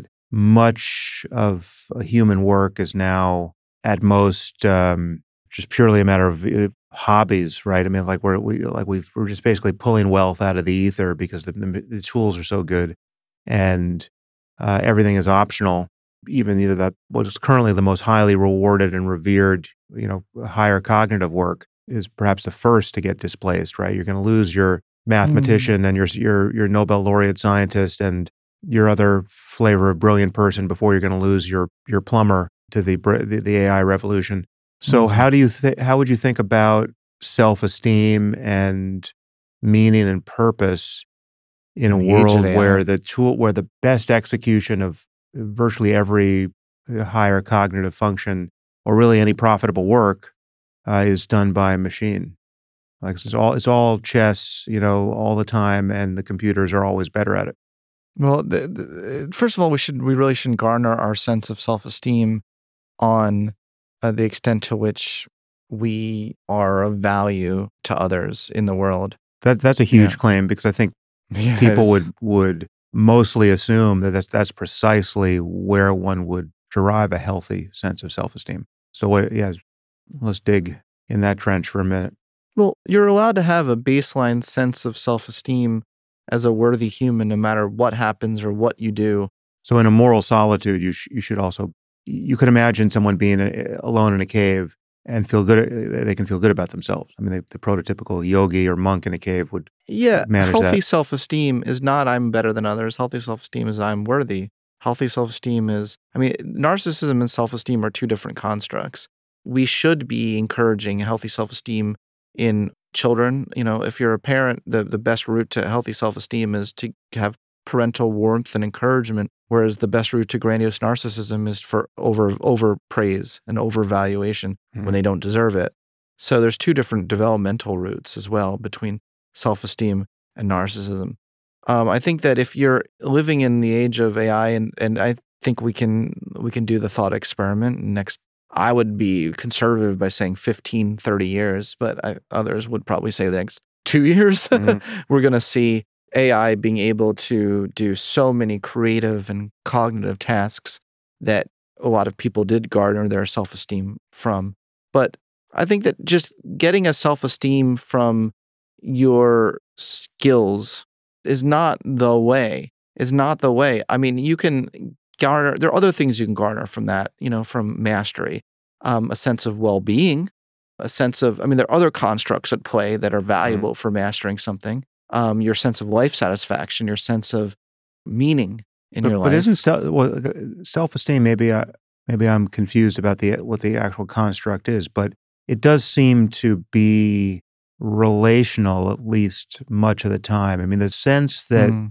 much of a human work is now at most um, just purely a matter of uh, hobbies, right? I mean, like we're we like we've, we're just basically pulling wealth out of the ether because the, the, the tools are so good, and uh, everything is optional. Even you know that what is currently the most highly rewarded and revered, you know, higher cognitive work is perhaps the first to get displaced. Right? You're going to lose your mathematician and your your your Nobel laureate scientist and your other flavor of brilliant person before you're going to lose your your plumber to the the, the A I revolution. So Mhm. how do you th- how would you think about self-esteem and meaning and purpose in a In the age of world A I? where the tool where the best execution of virtually every higher cognitive function, or really any profitable work, uh, is done by a machine? Like it's all it's all chess, you know, all the time, and the computers are always better at it. Well, the, the, first of all, we should we really shouldn't garner our sense of self-esteem on uh, the extent to which we are of value to others in the world. That that's a huge Yeah. claim, because I think Yeah, people it's- would would mostly assume that that's, that's precisely where one would derive a healthy sense of self-esteem. So, what, yeah, let's dig in that trench for a minute. Well, you're allowed to have a baseline sense of self-esteem as a worthy human, no matter what happens or what you do. So in a moral solitude, you sh- you should also, you could imagine someone being a, alone in a cave and feel good, they can feel good about themselves. I mean, they, the prototypical yogi or monk in a cave would Yeah, manage healthy that. self-esteem is not I'm better than others. Healthy self-esteem is I'm worthy. Healthy self-esteem is, I mean, narcissism and self-esteem are two different constructs. We should be encouraging healthy self-esteem in children. You know, if you're a parent, the, the best route to healthy self-esteem is to have parental warmth and encouragement, whereas the best route to grandiose narcissism is for over over praise and overvaluation mm-hmm. when they don't deserve it. So there's two different developmental routes as well between self-esteem and narcissism. Um, I think that if you're living in the age of A I, and and I think we can we can do the thought experiment next. I would be conservative by saying fifteen, thirty years, but I, others would probably say the next two years, mm-hmm. we're going to see A I being able to do so many creative and cognitive tasks that a lot of people did garner their self-esteem from. But I think that just getting a self-esteem from your skills is not the way. It's not the way. I mean, you can garner, there are other things you can garner from that, you know, from mastery, um, a sense of well-being, a sense of, I mean, there are other constructs at play that are valuable mm-hmm. for mastering something. Um, your sense of life satisfaction, your sense of meaning in but, your but life. But isn't self, well, self-esteem, maybe, I, maybe I'm confused about the what the actual construct is, but it does seem to be relational, at least much of the time. I mean, the sense that mm.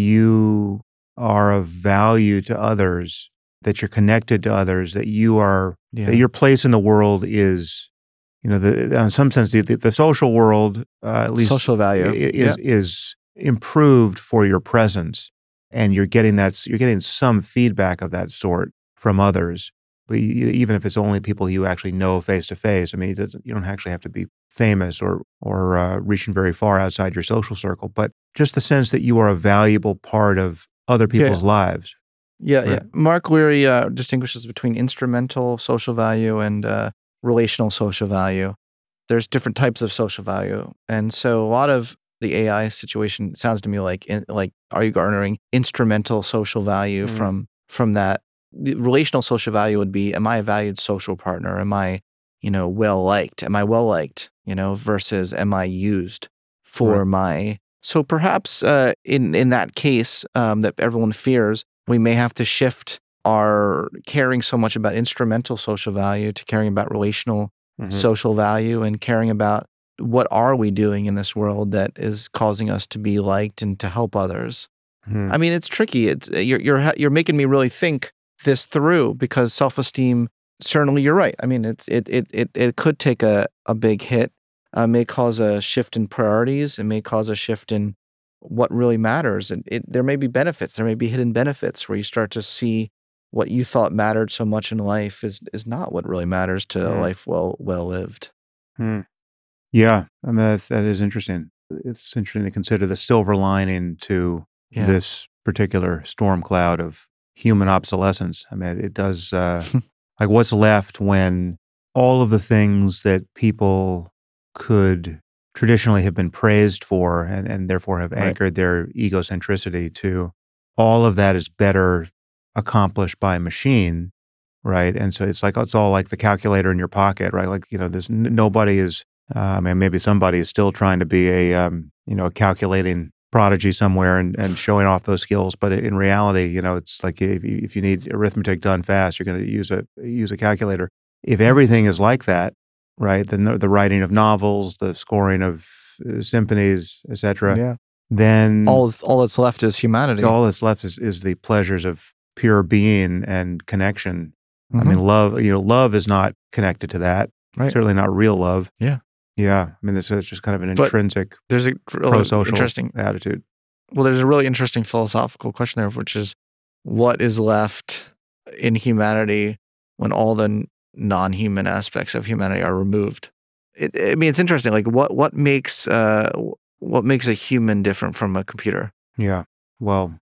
you are of value to others, that you're connected to others, that you are, yeah. that your place in the world is, you know, the, in some sense, the, the social world, uh, at least social value is, yeah. is improved for your presence, and you're getting that, you're getting some feedback of that sort from others. But you, even if it's only people you actually know face to face, I mean, it doesn't, you don't actually have to be famous or or uh, reaching very far outside your social circle, but just the sense that you are a valuable part of other people's yeah. lives. Yeah, right? yeah. Mark Leary uh, distinguishes between instrumental social value and uh, relational social value. There's different types of social value, and so a lot of the A I situation sounds to me like in, like are you garnering instrumental social value mm. from from that? The relational social value would be, am I a valued social partner? Am I, you know, well liked? Am I well liked? You know, versus am I used for right. my? So perhaps uh, in in that case um, that everyone fears, we may have to shift our caring so much about instrumental social value to caring about relational mm-hmm. social value and caring about what are we doing in this world that is causing us to be liked and to help others. Mm-hmm. I mean, it's tricky. It's you're you're you're making me really think this through, because self-esteem, certainly you're right. I mean, it's it it it it could take a a big hit. Uh, may cause a shift in priorities. It may cause a shift in what really matters. And it, there may be benefits. There may be hidden benefits where you start to see what you thought mattered so much in life is is not what really matters to mm. a life well well lived. Mm. Yeah, I mean that that is interesting. It's interesting to consider the silver lining to yeah. this particular storm cloud of human obsolescence. I mean, it does uh, like what's left when all of the things that people could traditionally have been praised for and, and therefore have anchored right. their egocentricity to, all of that is better accomplished by a machine, right? And so it's like, it's all like the calculator in your pocket, right? Like, you know, there's n- nobody is, um, and maybe somebody is still trying to be a, um, you know, a calculating prodigy somewhere and, and showing off those skills. But in reality, you know, it's like if you, if you need arithmetic done fast, you're going to use a use a calculator. If everything is like that, right? The the writing of novels, the scoring of uh, symphonies, et cetera. Yeah. Then all all that's left is humanity. All that's left is, is the pleasures of pure being and connection. Mm-hmm. I mean, love. You know, love is not connected to that. Right. Certainly not real love. Yeah. Yeah. I mean, this is just kind of an but intrinsic, there's a really pro-social interesting attitude. Well, there's a really interesting philosophical question there, which is, what is left in humanity when all the non-human aspects of humanity are removed? It, I mean, it's interesting. Like, what what makes uh, what makes a human different from a computer? Yeah. Well,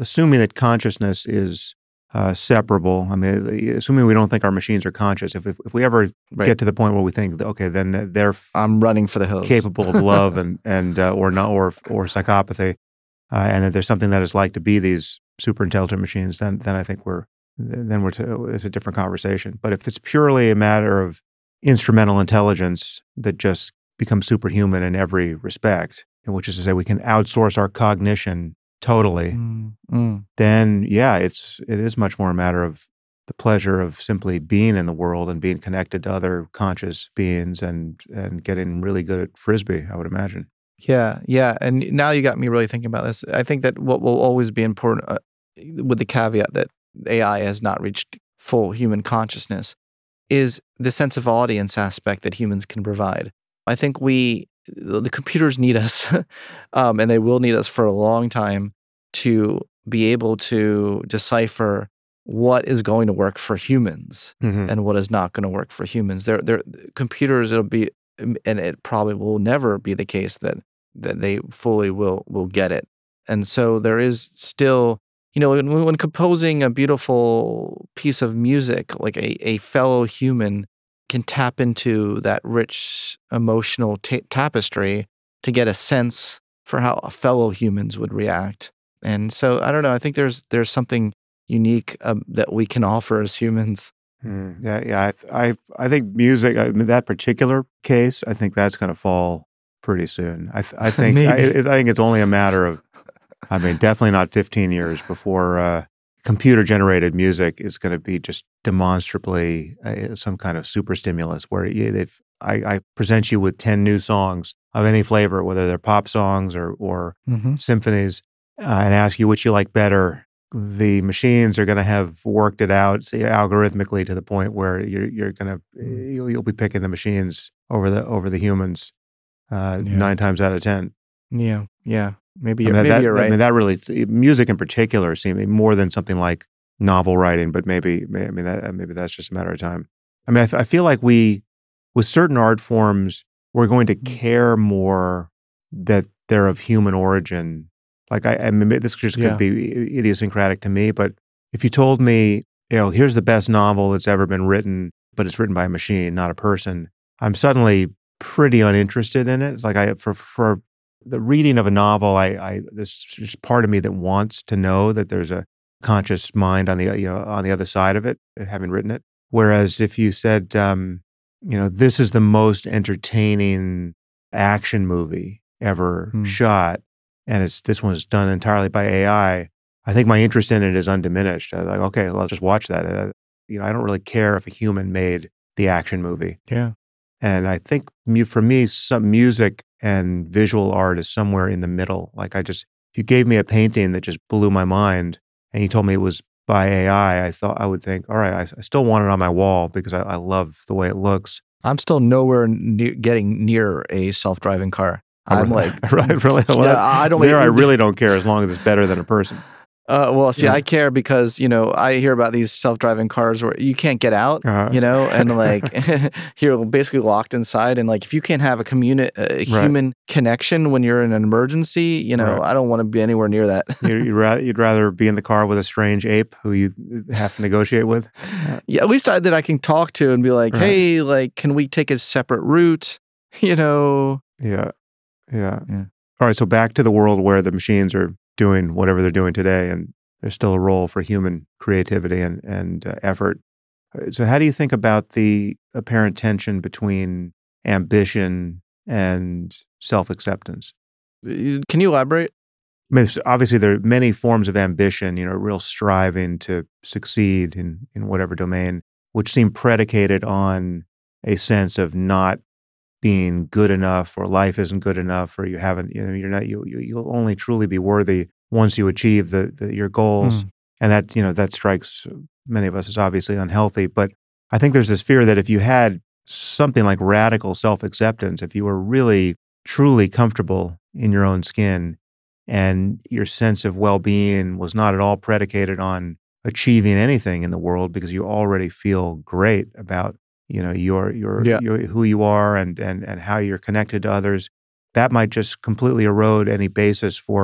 assuming that consciousness is uh, separable. I mean, assuming we don't think our machines are conscious. If if, if we ever Right. get to the point where we think, okay, then they're f- I'm running for the hills. capable of love and and uh, or not or or psychopathy, uh, and that there's something that it's like to be these super intelligent machines, then then I think we're then we're to, it's a different conversation. But if it's purely a matter of instrumental intelligence that just becomes superhuman in every respect, which is to say we can outsource our cognition totally, Mm, mm. then yeah, it's it is much more a matter of the pleasure of simply being in the world and being connected to other conscious beings and and getting really good at frisbee, I would imagine. Yeah, yeah. And now you got me really thinking about this. I think that what will always be important, uh, with the caveat that A I has not reached full human consciousness, is the sense of audience aspect that humans can provide. I think we, the computers need us, um, and they will need us for a long time to be able to decipher what is going to work for humans Mhm. and what is not going to work for humans. They're, they're, computers, it'll be, and it probably will never be the case that that they fully will will get it. And so there is still, you know, when, when composing a beautiful piece of music, like a, a fellow human can tap into that rich emotional ta- tapestry to get a sense for how fellow humans would react. And so I don't know. I think there's there's something unique um, that we can offer as humans. Mm, yeah, yeah. I, I, I think music. I mean, that particular case, I think that's going to fall pretty soon. I, th- I think. I, Maybe. I think it's only a matter of. I mean, definitely not fifteen years before uh, computer-generated music is going to be just demonstrably uh, some kind of super stimulus. Where you, they've, I, I present you with ten new songs of any flavor, whether they're pop songs or or Mhm. symphonies, uh, and ask you which you like better. The machines are going to have worked it out say, algorithmically to the point where you're you're going to Mm. you'll, you'll be picking the machines over the over the humans uh, Yeah. nine times out of ten. Yeah, yeah. Maybe I you're mean, maybe that, you're I right. mean, that really music in particular seems more than something like novel writing, but maybe may- I mean that maybe that's just a matter of time. I mean, I, f- I feel like we with certain art forms we're going to Mm. care more that they're of human origin. Like I, I mean, this just could Yeah. be idiosyncratic to me, but if you told me, you know, here's the best novel that's ever been written, but it's written by a machine, not a person, I'm suddenly pretty uninterested in it. It's like I for for the reading of a novel, I, I there's just part of me that wants to know that there's a conscious mind on the you know on the other side of it, having written it. Whereas if you said, um, you know, this is the most entertaining action movie ever Hmm. shot, and it's this one's done entirely by A I, I think my interest in it is undiminished. I'm like, okay, well, I'll just watch that. Uh, you know, I don't really care if a human made the action movie. Yeah. And I think mu- for me, some music and visual art is somewhere in the middle. Like I just, if you gave me a painting that just blew my mind and you told me it was by A I, I thought I would think, all right, I, I still want it on my wall because I, I love the way it looks. I'm still nowhere near getting near a self-driving car. I I'm re- like, right, really, well, yeah, I don't. there, I really don't care as long as it's better than a person. Uh, well, see, Yeah. I care because, you know, I hear about these self-driving cars where you can't get out, Uh-huh. you know, and like you're basically locked inside. And like, if you can't have a communi- a Right. human connection when you're in an emergency, you know, Right. I don't want to be anywhere near that. You- You'd rather, you'd rather be in the car with a strange ape who you have to negotiate with. Yeah, at least I, that I can talk to and be like, Right. hey, like, can we take a separate route? You know? Yeah. Yeah. Yeah. All right. So back to the world where the machines are doing whatever they're doing today, and there's still a role for human creativity and, and uh, effort. Uh, So how do you think about the apparent tension between ambition and self-acceptance? Can you elaborate? I mean, obviously, there are many forms of ambition, you know, real striving to succeed in, in whatever domain, which seem predicated on a sense of not being good enough, or life isn't good enough, or you haven't, you know, you're not, you, you you'll only truly be worthy once you achieve the, the your goals. Mm. And that, you know, that strikes many of us as obviously unhealthy. But I think there's this fear that if you had something like radical self-acceptance, if you were really, truly comfortable in your own skin, and your sense of well-being was not at all predicated on achieving anything in the world because you already feel great about, you know, your your, Yeah. your who you are and and and how you're connected to others, that might just completely erode any basis for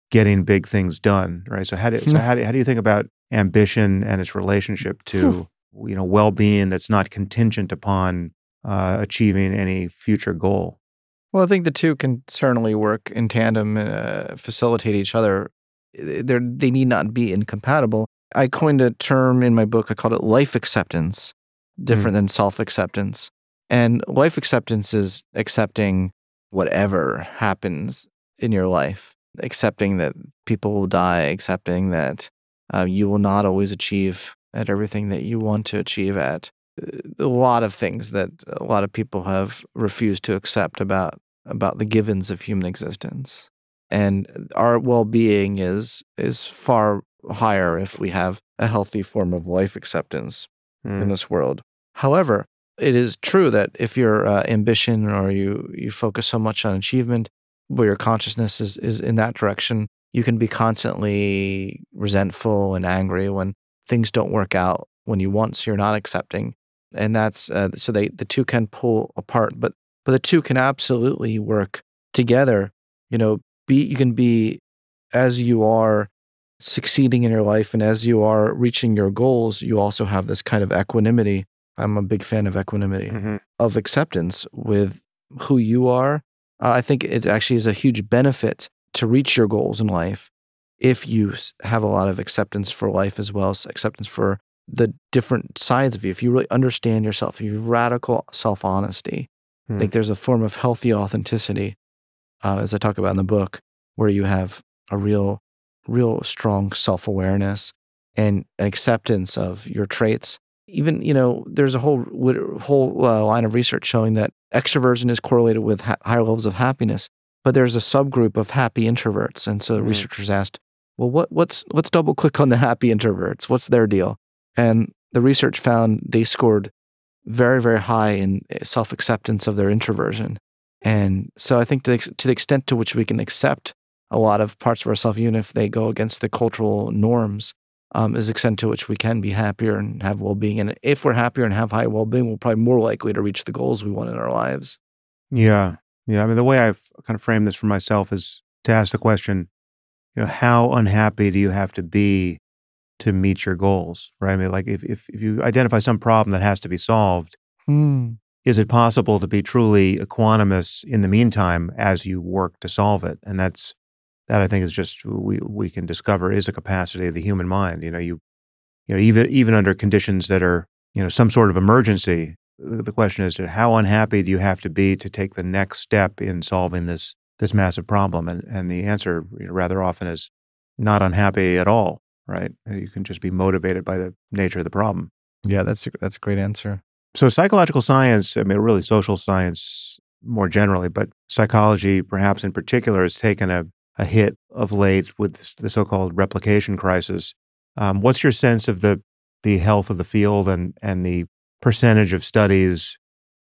getting big things done, right? So how do so how do, how do you think about ambition and its relationship to you know well-being that's not contingent upon uh, achieving any future goal? Well, I think the two can certainly work in tandem and uh, facilitate each other. They're, they need not be incompatible. I coined a term in my book. I called it life acceptance, different mm. than self-acceptance. And life acceptance is accepting whatever happens in your life, accepting that people will die, accepting that uh, you will not always achieve at everything that you want to achieve at. A lot of things that a lot of people have refused to accept about about the givens of human existence. And our well-being is is far higher if we have a healthy form of life acceptance mm. in this world. However, it is true that if your uh, ambition or you, you focus so much on achievement, where your consciousness is, is in that direction, you can be constantly resentful and angry when things don't work out when you want, so you're not accepting. And that's, uh, so they the two can pull apart, but but the two can absolutely work together. You know, be you can be, as you are succeeding in your life and as you are reaching your goals, you also have this kind of equanimity. I'm a big fan of equanimity, mm-hmm. of acceptance with who you are. Uh, I think it actually is a huge benefit to reach your goals in life if you have a lot of acceptance for life as well as acceptance for the different sides of you. If you really understand yourself, if you have radical self-honesty, mm-hmm. I think there's a form of healthy authenticity, uh, as I talk about in the book, where you have a real, real strong self-awareness and an acceptance of your traits. Even, you know, there's a whole whole uh, line of research showing that extroversion is correlated with ha- higher levels of happiness, but there's a subgroup of happy introverts. And so mm. researchers asked, well, what what's let's double click on the happy introverts. What's their deal? And the research found they scored very, very high in self-acceptance of their introversion. And so I think to the, to the extent to which we can accept a lot of parts of ourselves, even if they go against the cultural norms, Um, is the extent to which we can be happier and have well-being. And if we're happier and have high well-being, we're probably more likely to reach the goals we want in our lives. Yeah. Yeah. I mean, the way I've kind of framed this for myself is to ask the question, you know, how unhappy do you have to be to meet your goals, right? I mean, like if, if, if you identify some problem that has to be solved, hmm. is it possible to be truly equanimous in the meantime as you work to solve it? And that's, That I think is just we we can discover is a capacity of the human mind. You know, you you know even even under conditions that are you know some sort of emergency, the question is how unhappy do you have to be to take the next step in solving this this massive problem? And and the answer you know, rather often is not unhappy at all. Right? You can just be motivated by the nature of the problem. Yeah, that's a, that's a great answer. So psychological science, I mean, really social science more generally, but psychology perhaps in particular has taken a a hit of late with this, the so-called replication crisis. Um, what's your sense of the the health of the field and and the percentage of studies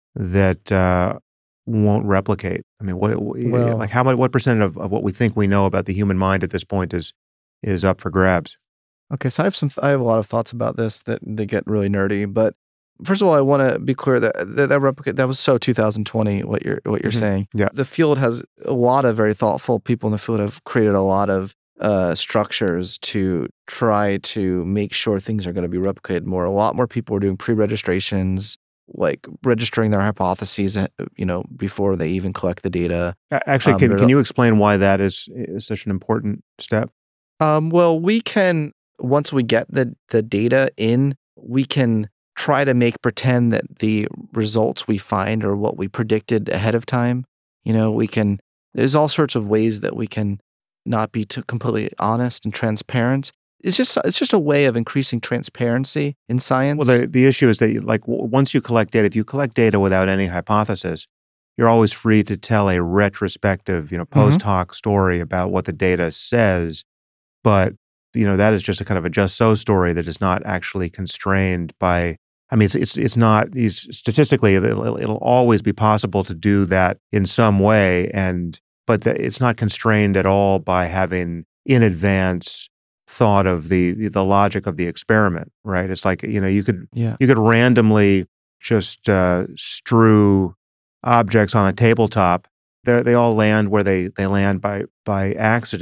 that uh, won't replicate? I mean, what well, like how much what percent of, of what we think we know about the human mind at this point is is up for grabs? Okay, so I have some I have a lot of thoughts about this that they get really nerdy, but first of all, I want to be clear that that, that replicate that was so two thousand twenty. What you're what you're mm-hmm. saying, yeah. The field has a lot of very thoughtful people in the field have created a lot of uh, structures to try to make sure things are going to be replicated more. A lot more people are doing pre-registrations, like registering their hypotheses, you know, before they even collect the data. Actually, um, can can you explain why that is, is such an important step? Um, well, we can once we get the the data in, we can try to make pretend that the results we find are what we predicted ahead of time. You know, we can, there's all sorts of ways that we can not be too completely honest and transparent. It's just, it's just a way of increasing transparency in science. Well, the, the issue is that like once you collect data, if you collect data without any hypothesis, you're always free to tell a retrospective, you know, post hoc mm-hmm. story about what the data says. But, you know, that is just a kind of a just so story that is not actually constrained by, I mean, it's it's it's not. Statistically, it'll, it'll always be possible to do that in some way, and but the, it's not constrained at all by having in advance thought of the the logic of the experiment. Right? It's like you know you could yeah. you could randomly just uh, strew objects on a tabletop. They they all land where they they land by by accident.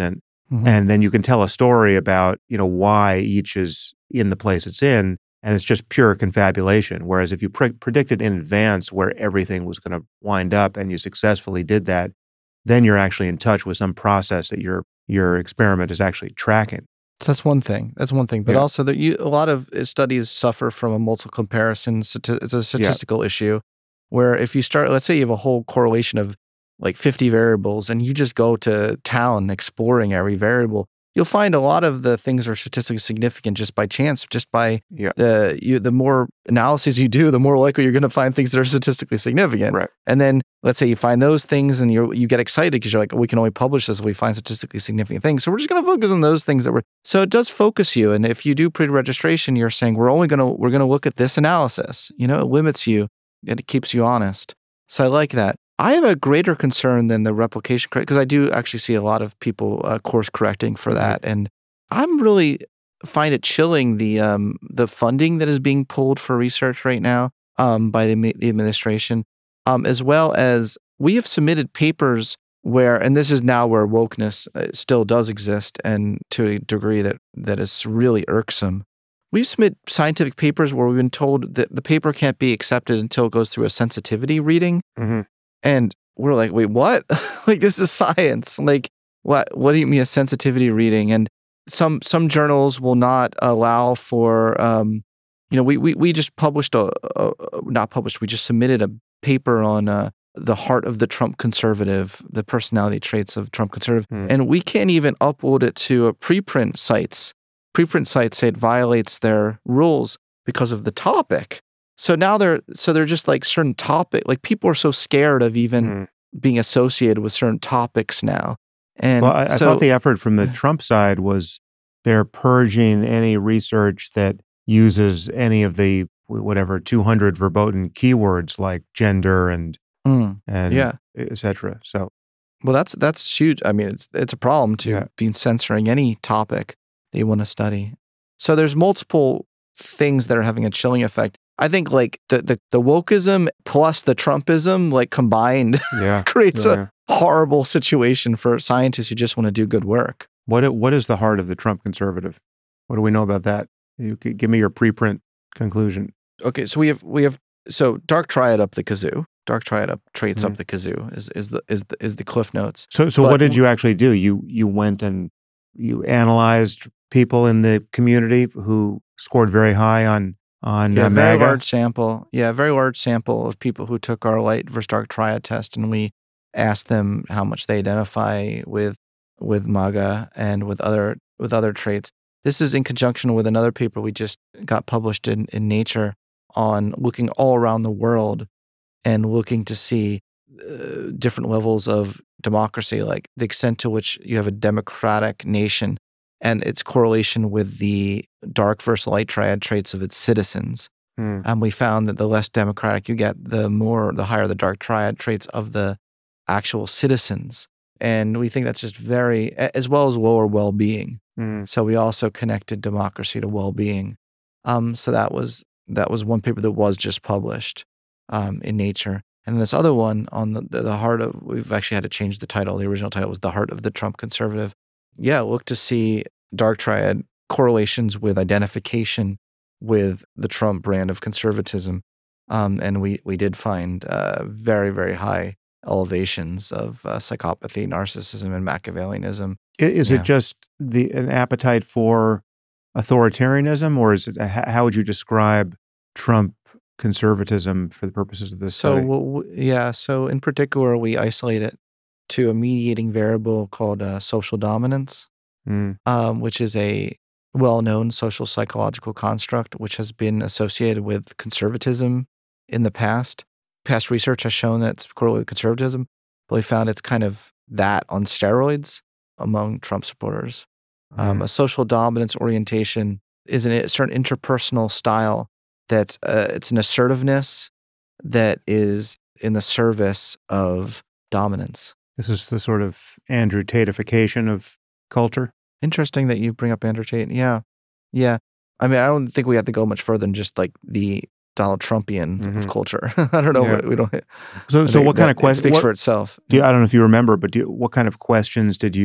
Mhm. And then you can tell a story about, you know, why each is in the place it's in, and it's just pure confabulation. Whereas if you pre- predicted in advance where everything was going to wind up and you successfully did that, then you're actually in touch with some process that your your experiment is actually tracking. So that's one thing. That's one thing. But Yeah. also, that you a lot of uh, studies suffer from a multiple comparison. stati- It's a statistical issue where if you start, let's say you have a whole correlation of like fifty variables, and you just go to town exploring every variable, you'll find a lot of the things are statistically significant just by chance, just by Yeah. the you. The more analyses you do, the more likely you're going to find things that are statistically significant. Right. And then let's say you find those things, and you you get excited because you're like, we can only publish this if we find statistically significant things. So we're just going to focus on those things that were. So it does focus you. And if you do pre-registration, you're saying we're only going to we're going to look at this analysis. You know, it limits you and it keeps you honest. So I like that. I have a greater concern than the replication because I do actually see a lot of people uh, course correcting for that, and I'm really find it chilling the um, the funding that is being pulled for research right now um, by the, the administration, um, as well as we have submitted papers where, and this is now where wokeness uh, still does exist, and to a degree that that is really irksome. We've submitted scientific papers where we've been told that the paper can't be accepted until it goes through a sensitivity reading. Mm-hmm. And we're like, wait, what? Like, this is science. Like, what? What do you mean a sensitivity reading? And some some journals will not allow for, um, you know, we we we just published a, a not published. We just submitted a paper on uh, the heart of the Trump conservative, the personality traits of Trump conservative, Mm. and we can't even upload it to a preprint sites. Preprint sites say it violates their rules because of the topic. So now they're so they're just like certain topic, like people are so scared of even Mm. being associated with certain topics now. And Well, I, I so, thought the effort from the Trump side was they're purging any research that uses any of the whatever two hundred verboten keywords like gender and mm, and yeah. et cetera. So Well, that's that's huge. I mean, it's it's a problem to Yeah. be censoring any topic that you want to study. So there's multiple things that are having a chilling effect. I think like the the, the wokeism plus the Trumpism like combined yeah, creates yeah. a horrible situation for scientists who just want to do good work. What i- what is the heart of the Trump conservative? What do we know about that? You could give me your preprint conclusion. Okay, so we have we have so dark triad up the kazoo. Dark triad up traits Mhm. up the kazoo is is the is the is the cliff notes. So so But- what did you actually do? You you went and you analyzed people in the community who scored very high on on Yeah, uh, very MAGA. large sample. Yeah, very large sample of people who took our light versus dark triad test, and we asked them how much they identify with with MAGA and with other with other traits. This is in conjunction with another paper we just got published in, in Nature on looking all around the world and looking to see uh, different levels of democracy, like the extent to which you have a democratic nation and its correlation with the dark versus light triad traits of its citizens. Hmm. And we found that the less democratic you get, the more, the higher the dark triad traits of the actual citizens. And we think that's just very, as well as lower well-being. Hmm. So we also connected democracy to well-being. Um, so that was that was one paper that was just published um, in Nature. And this other one on the, the the heart of, we've actually had to change the title. The original title was The Heart of the Trump Conservative. Yeah, look to see dark triad correlations with identification with the Trump brand of conservatism. Um, and we, we did find uh, very, very high elevations of uh, psychopathy, narcissism, and Machiavellianism. I- Is Yeah. it just the an appetite for authoritarianism, or is it h- how would you describe Trump conservatism for the purposes of this So, study? w- w- yeah, so in particular, we isolate it to a mediating variable called uh, social dominance, Mm. um, which is a well-known social psychological construct which has been associated with conservatism in the past. Past research has shown that it's correlated with conservatism, but we found it's kind of that on steroids among Trump supporters. Um, Mm. a social dominance orientation is an, a certain interpersonal style that's uh, it's an assertiveness that is in the service of dominance. This is the sort of Andrew Tateification of culture. Interesting that you bring up Andrew Tate. Yeah. Yeah. I mean, I don't think we have to go much further than just like the Donald Trumpian of Mhm. culture. I don't know. Yeah. What, we don't. So, I so think what kind that of it questions? speaks for itself. Do you, I don't know if you remember, but do you, what kind of questions did you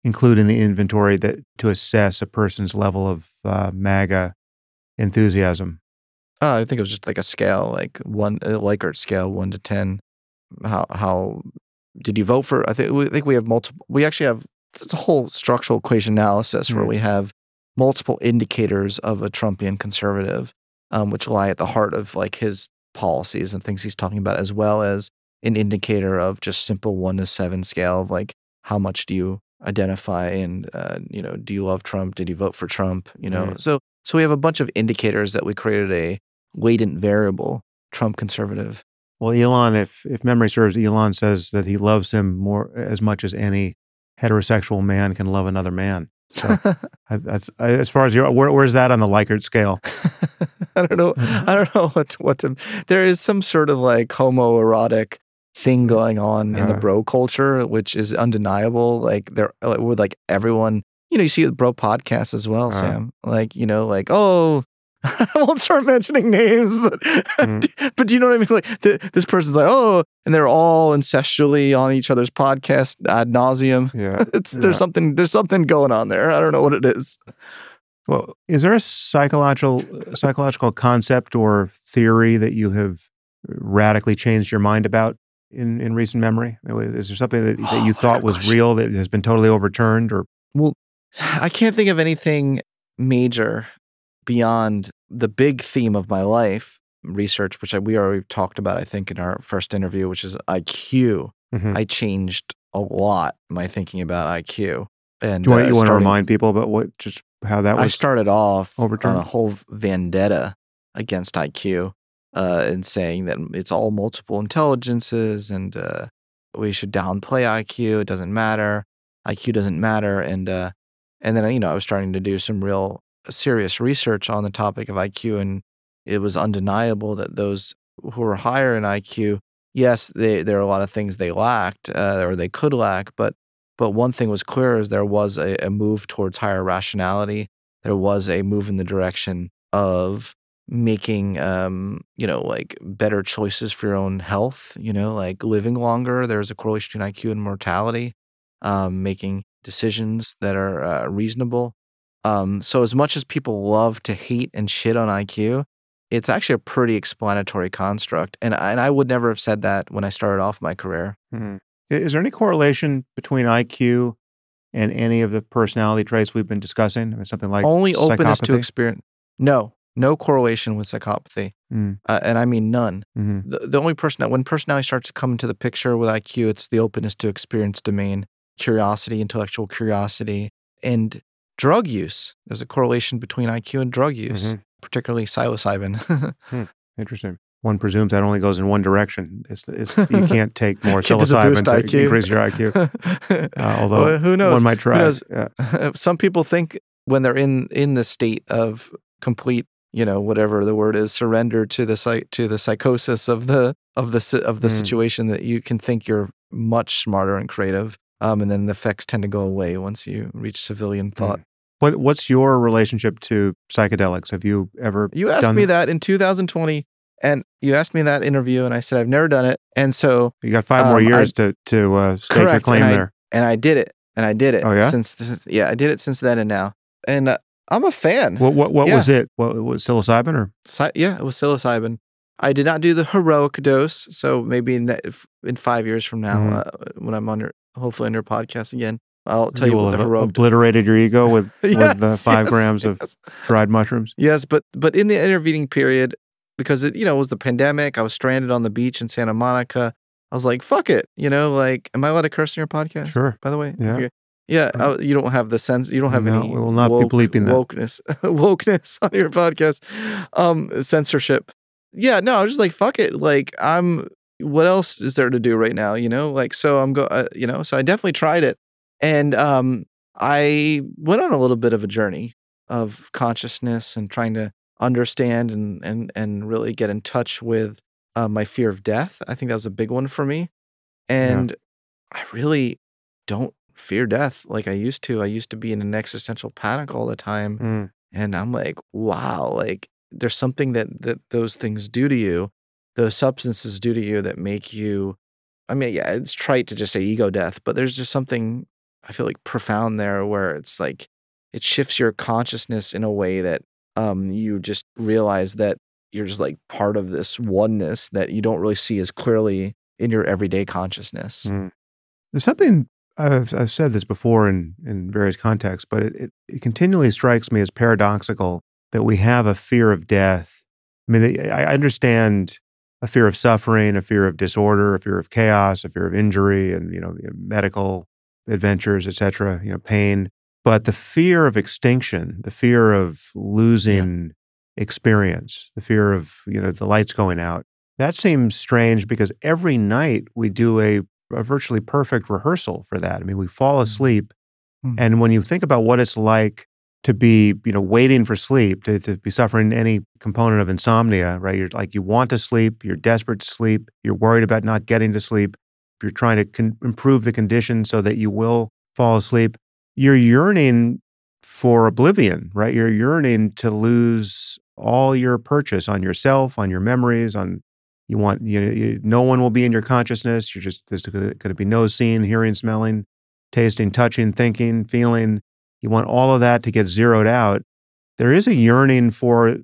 include in the inventory that to assess a person's level of uh, MAGA enthusiasm? Uh, I think it was just like a scale, like one, a Likert scale, one to ten. How how did you vote for? I think we I think we have multiple. We actually have it's a whole structural equation analysis where Mm. we have multiple indicators of a Trumpian conservative, um, which lie at the heart of like his policies and things he's talking about, as well as an indicator of just simple one to seven scale of like how much do you identify and uh, you know, do you love Trump? Did you vote for Trump? You know, Mm. so so we have a bunch of indicators that we created a latent variable Trump conservative. Well, Elon, if if memory serves, Elon says that he loves him more as much as any heterosexual man can love another man. So I- that's I- as far as you where, where's that on the Likert scale? I don't know. I don't know what to, what to. There is some sort of like homoerotic thing going on in the Uh. bro culture, which is undeniable. Like there, like, with like everyone, you know, you see it with bro podcasts as well, Uh. Sam. Like you know, like oh. I won't start mentioning names, but Mm. but do you know what I mean? Like the, this person's like, oh, and they're all incestually on each other's podcast ad nauseum. Yeah. It's Yeah. there's something there's something going on there. I don't know what it is. Well, is there a psychological psychological concept or theory that you have radically changed your mind about in, in recent memory? Is there something that, that Oh, you what a thought good was question. real that has been totally overturned? Or Well, I can't think of anything major beyond the big theme of my life research, which I, we already talked about, I think, in our first interview, which is I Q. Mhm. I changed a lot my thinking about I Q. And do you want, uh, you want to starting- remind people about what just how that I was? started off overturned? on a whole vendetta against I Q, uh, and saying that it's all multiple intelligences and uh, we should downplay I Q. It doesn't matter. I Q doesn't matter. And uh, and then you know I was starting to do some real serious research on the topic of I Q, and it was undeniable that those who were higher in I Q, yes, they, there are a lot of things they lacked uh, or they could lack, but but one thing was clear is there was a, a move towards higher rationality. There was a move in the direction of making, um, you know, like better choices for your own health, you know, like living longer. There's a correlation between I Q and mortality, um, making decisions that are uh, reasonable. Um, so as much as people love to hate and shit on I Q, it's actually a pretty explanatory construct. And, I- and I would never have said that when I started off my career. Mhm. Is there any correlation between I Q and any of the personality traits we've been discussing? I mean, something like Only openness to psychopathy? experience. No, no correlation with psychopathy. Mm, Uh, and I mean none. mhm. The, the only person when personality starts to come into the picture with I Q, it's the openness to experience domain, curiosity, intellectual curiosity, and drug use. There's a correlation between I Q and drug use, Mhm. particularly psilocybin. Interesting. One presumes that only goes in one direction. It's, it's, you can't take more It doesn't psilocybin boost to I Q. increase your I Q. Uh, although Well, who knows? one might try. knows? Yeah. Some people think when they're in in the state of complete, you know, whatever the word is, surrender to the psych to the psychosis of the of the si- of the Mm. situation, that you can think you're much smarter and creative, um, and then the effects tend to go away once you reach civilian thought. What What's your relationship to psychedelics? Have you ever You asked done me that in two thousand twenty, and you asked me in that interview, and I said I've never done it, and so You got five more Um, I- years to to uh, stake your Correct, claim and I- there. and I did it, and I did it. Oh, yeah? Since this, yeah, I did it since then and now, and uh, I'm a fan. What What, what Yeah. was it? What was psilocybin or? Psi- yeah, it was psilocybin. I did not do the heroic dose, so maybe in, that, in five years from now, Mhm. uh, when I'm on your, hopefully on your podcast again, I'll tell you, will what the have heroic. obliterated your ego with with the Yes, five yes, grams of yes. dried mushrooms. Yes, but but in the intervening period, because it you know it was the pandemic, I was stranded on the beach in Santa Monica. I was like, fuck it, you know, like, am I allowed to curse in your podcast? Sure. By the way, Yeah. Okay. Yeah, Sure. I- you don't have the sense. You don't have No, any. we will not be woke, bleeping that. wokeness, wokeness on your podcast. Um, censorship. Yeah, no, I was just like, fuck it. Like, I'm. What else is there to do right now? You know, like, so I'm go. Uh, you know, so I definitely tried it, and um, I went on a little bit of a journey of consciousness and trying to understand and and and really get in touch with uh, my fear of death. I think that was a big one for me, and I really don't fear death like I used to. I used to be in an existential panic all the time. Mm. And I'm like, wow, like there's something that that those things do to you, those substances do to you that make you, I mean, yeah, it's trite to just say ego death, but there's just something I feel like profound there, where it's like it shifts your consciousness in a way that um, you just realize that you're just like part of this oneness that you don't really see as clearly in your everyday consciousness. Mm. There's something, I've, I've said this before in, in various contexts, but it, it, it continually strikes me as paradoxical that we have a fear of death. I mean, I understand a fear of suffering, a fear of disorder, a fear of chaos, a fear of injury, and you know, medical adventures, et cetera. You know, pain. But the fear of extinction, the fear of losing yeah. experience, the fear of you know the lights going out. That seems strange because every night we do a, a virtually perfect rehearsal for that. I mean, we fall asleep, mm-hmm. and when you think about what it's like to be, you know, waiting for sleep, to, to be suffering any component of insomnia, right? You're like, you want to sleep, you're desperate to sleep, you're worried about not getting to sleep, you're trying to con- improve the conditions so that you will fall asleep. You're yearning for oblivion, right? You're yearning to lose all your purchase on yourself, on your memories, on, you want, you, you no one will be in your consciousness. You're just, there's going to be no seeing, hearing, smelling, tasting, touching, thinking, feeling. You want all of that to get zeroed out. There is a yearning for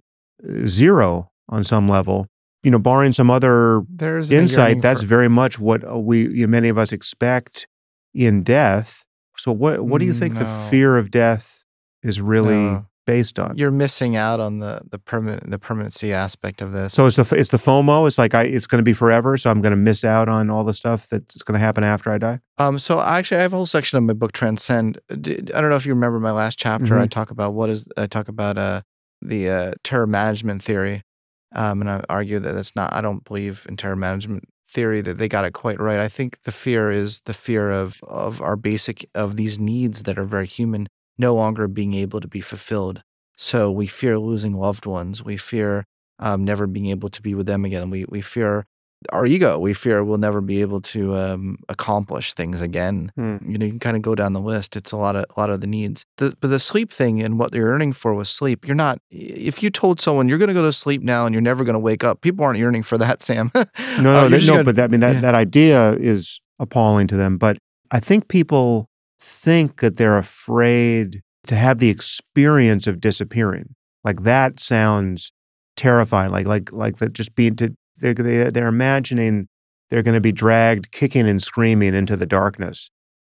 zero on some level. You know, barring some other There's insight, that's for... very much what we, you know, many of us expect in death. So what what do you think no. the fear of death is really no. based on? You're missing out on the the permanent the permanency aspect of this. So it's the it's the FOMO. It's like I it's going to be forever, so I'm going to miss out on all the stuff that's going to happen after I die. Um. So actually, I have a whole section of my book Transcend. I don't know if you remember my last chapter. Mm-hmm. I talk about what is I talk about uh the uh, terror management theory, um, and I argue that that's not. I don't believe in terror management theory that they got it quite right. I think the fear is the fear of of our basic of these needs that are very human no longer being able to be fulfilled. So we fear losing loved ones. We fear um, never being able to be with them again. We we fear our ego. We fear we'll never be able to um, accomplish things again. Hmm. You know, you can kind of go down the list. It's a lot of a lot of the needs. The, but the sleep thing and what you're yearning for was sleep. You're not. If you told someone you're going to go to sleep now and you're never going to wake up, people aren't yearning for that, Sam. no, no, uh, they, no. gonna, but that, I mean, that yeah. that idea is appalling to them. But I think people think that they're afraid to have the experience of disappearing. Like that sounds terrifying. Like like like that just being to they're they're imagining they're going to be dragged kicking and screaming into the darkness.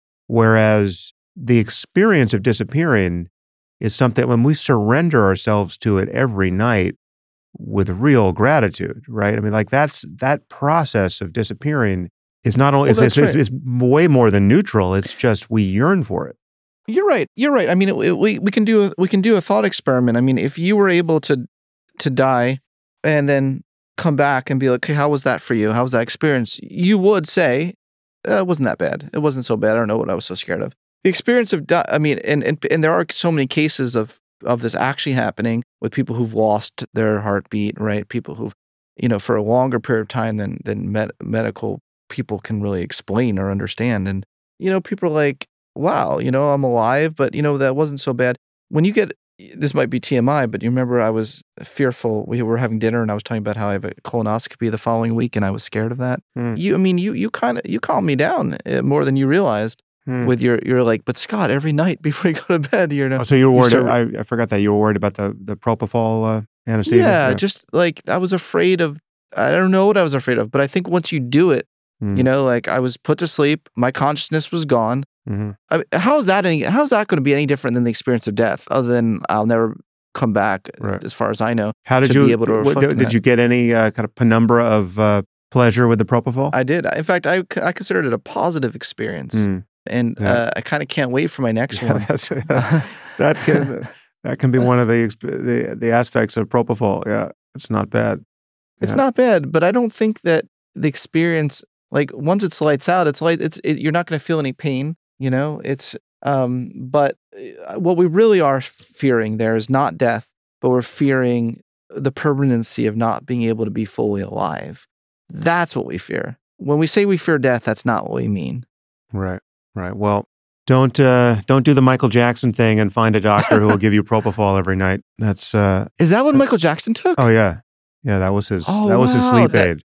Whereas the experience of disappearing is something when we surrender ourselves to it every night with real gratitude, right? I mean, like that's that process of disappearing is not only well, it's, it's, right. it's, it's way more than neutral. It's just we yearn for it. You're right. You're right. I mean, it, it, we we can do a, we can do a thought experiment. I mean, if you were able to to die and then come back and be like, okay, how was that for you? How was that experience? You would say, uh, it wasn't that bad. It wasn't so bad. I don't know what I was so scared of. The experience of, di- I mean, and, and and there are so many cases of of this actually happening with people who've lost their heartbeat, right? People who've, you know, for a longer period of time than than med- medical people can really explain or understand. And, you know, people are like, wow, you know, I'm alive, but, you know, that wasn't so bad. When you get, this might be T M I, but you remember I was fearful. We were having dinner and I was talking about how I have a colonoscopy the following week and I was scared of that. Mm. You, I mean, you you kind of, you calmed me down uh, more than you realized mm. with your, you're like, but Scott, every night before you go to bed, you're not. Oh, so you were worried, sur- I, I forgot that you were worried about the, the propofol uh, anesthesia? Yeah, yeah, just like I was afraid of, I don't know what I was afraid of, but I think once you do it, mm. you know, like I was put to sleep, my consciousness was gone. Mm-hmm. I mean, how is that any? How is that going to be any different than the experience of death? Other than I'll never come back, right. as far as I know. How did to you be able to reflect what, on did that. you get any uh, kind of penumbra of uh, pleasure with the propofol? I did. In fact, I, I considered it a positive experience, mm. and yeah. uh, I kind of can't wait for my next yeah, one. That's, uh, that can that can be one of the the, the aspects of propofol. Yeah, it's not bad. It's yeah. not bad, but I don't think that the experience, like once it's lights out, it's like it's it, you're not going to feel any pain. You know, it's um, but what we really are fearing there is not death, but we're fearing the permanency of not being able to be fully alive. That's what we fear. When we say we fear death, that's not what we mean. Right, right. Well, don't uh, don't do the Michael Jackson thing and find a doctor who will give you propofol every night. That's uh, is that what Michael Jackson took? Oh yeah, yeah. That was his. Oh, that was his wow, sleep that, aid.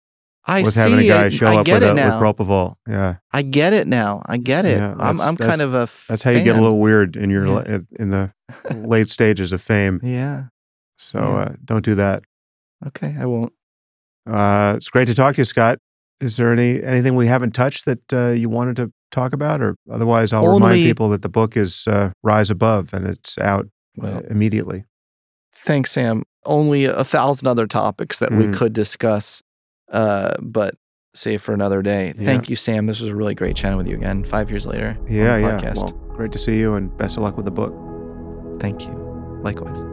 I with see having a guy it. show I up get with, it a, with now. propofol. Yeah, I get it now. I get it. yeah. I'm That's, I'm that's, kind of a that's how you get a fan. little weird in your Yeah. la- in the late stages of fame. Yeah. So Yeah. uh, don't do that. Okay, I won't. Uh, it's great to talk to you, Scott. Is there any anything we haven't touched that uh, you wanted to talk about, or otherwise, I'll Only- remind people that the book is uh, Rise Above and it's out uh, Well, immediately. Thanks, Sam. Only a thousand other topics that we Mm. could discuss, uh, but save for another day. Yeah. Thank you, Sam. This was a really great chatting with you again. Five years later. Yeah, on the yeah. podcast. Well, great to see you, and best of luck with the book. Thank you. Likewise.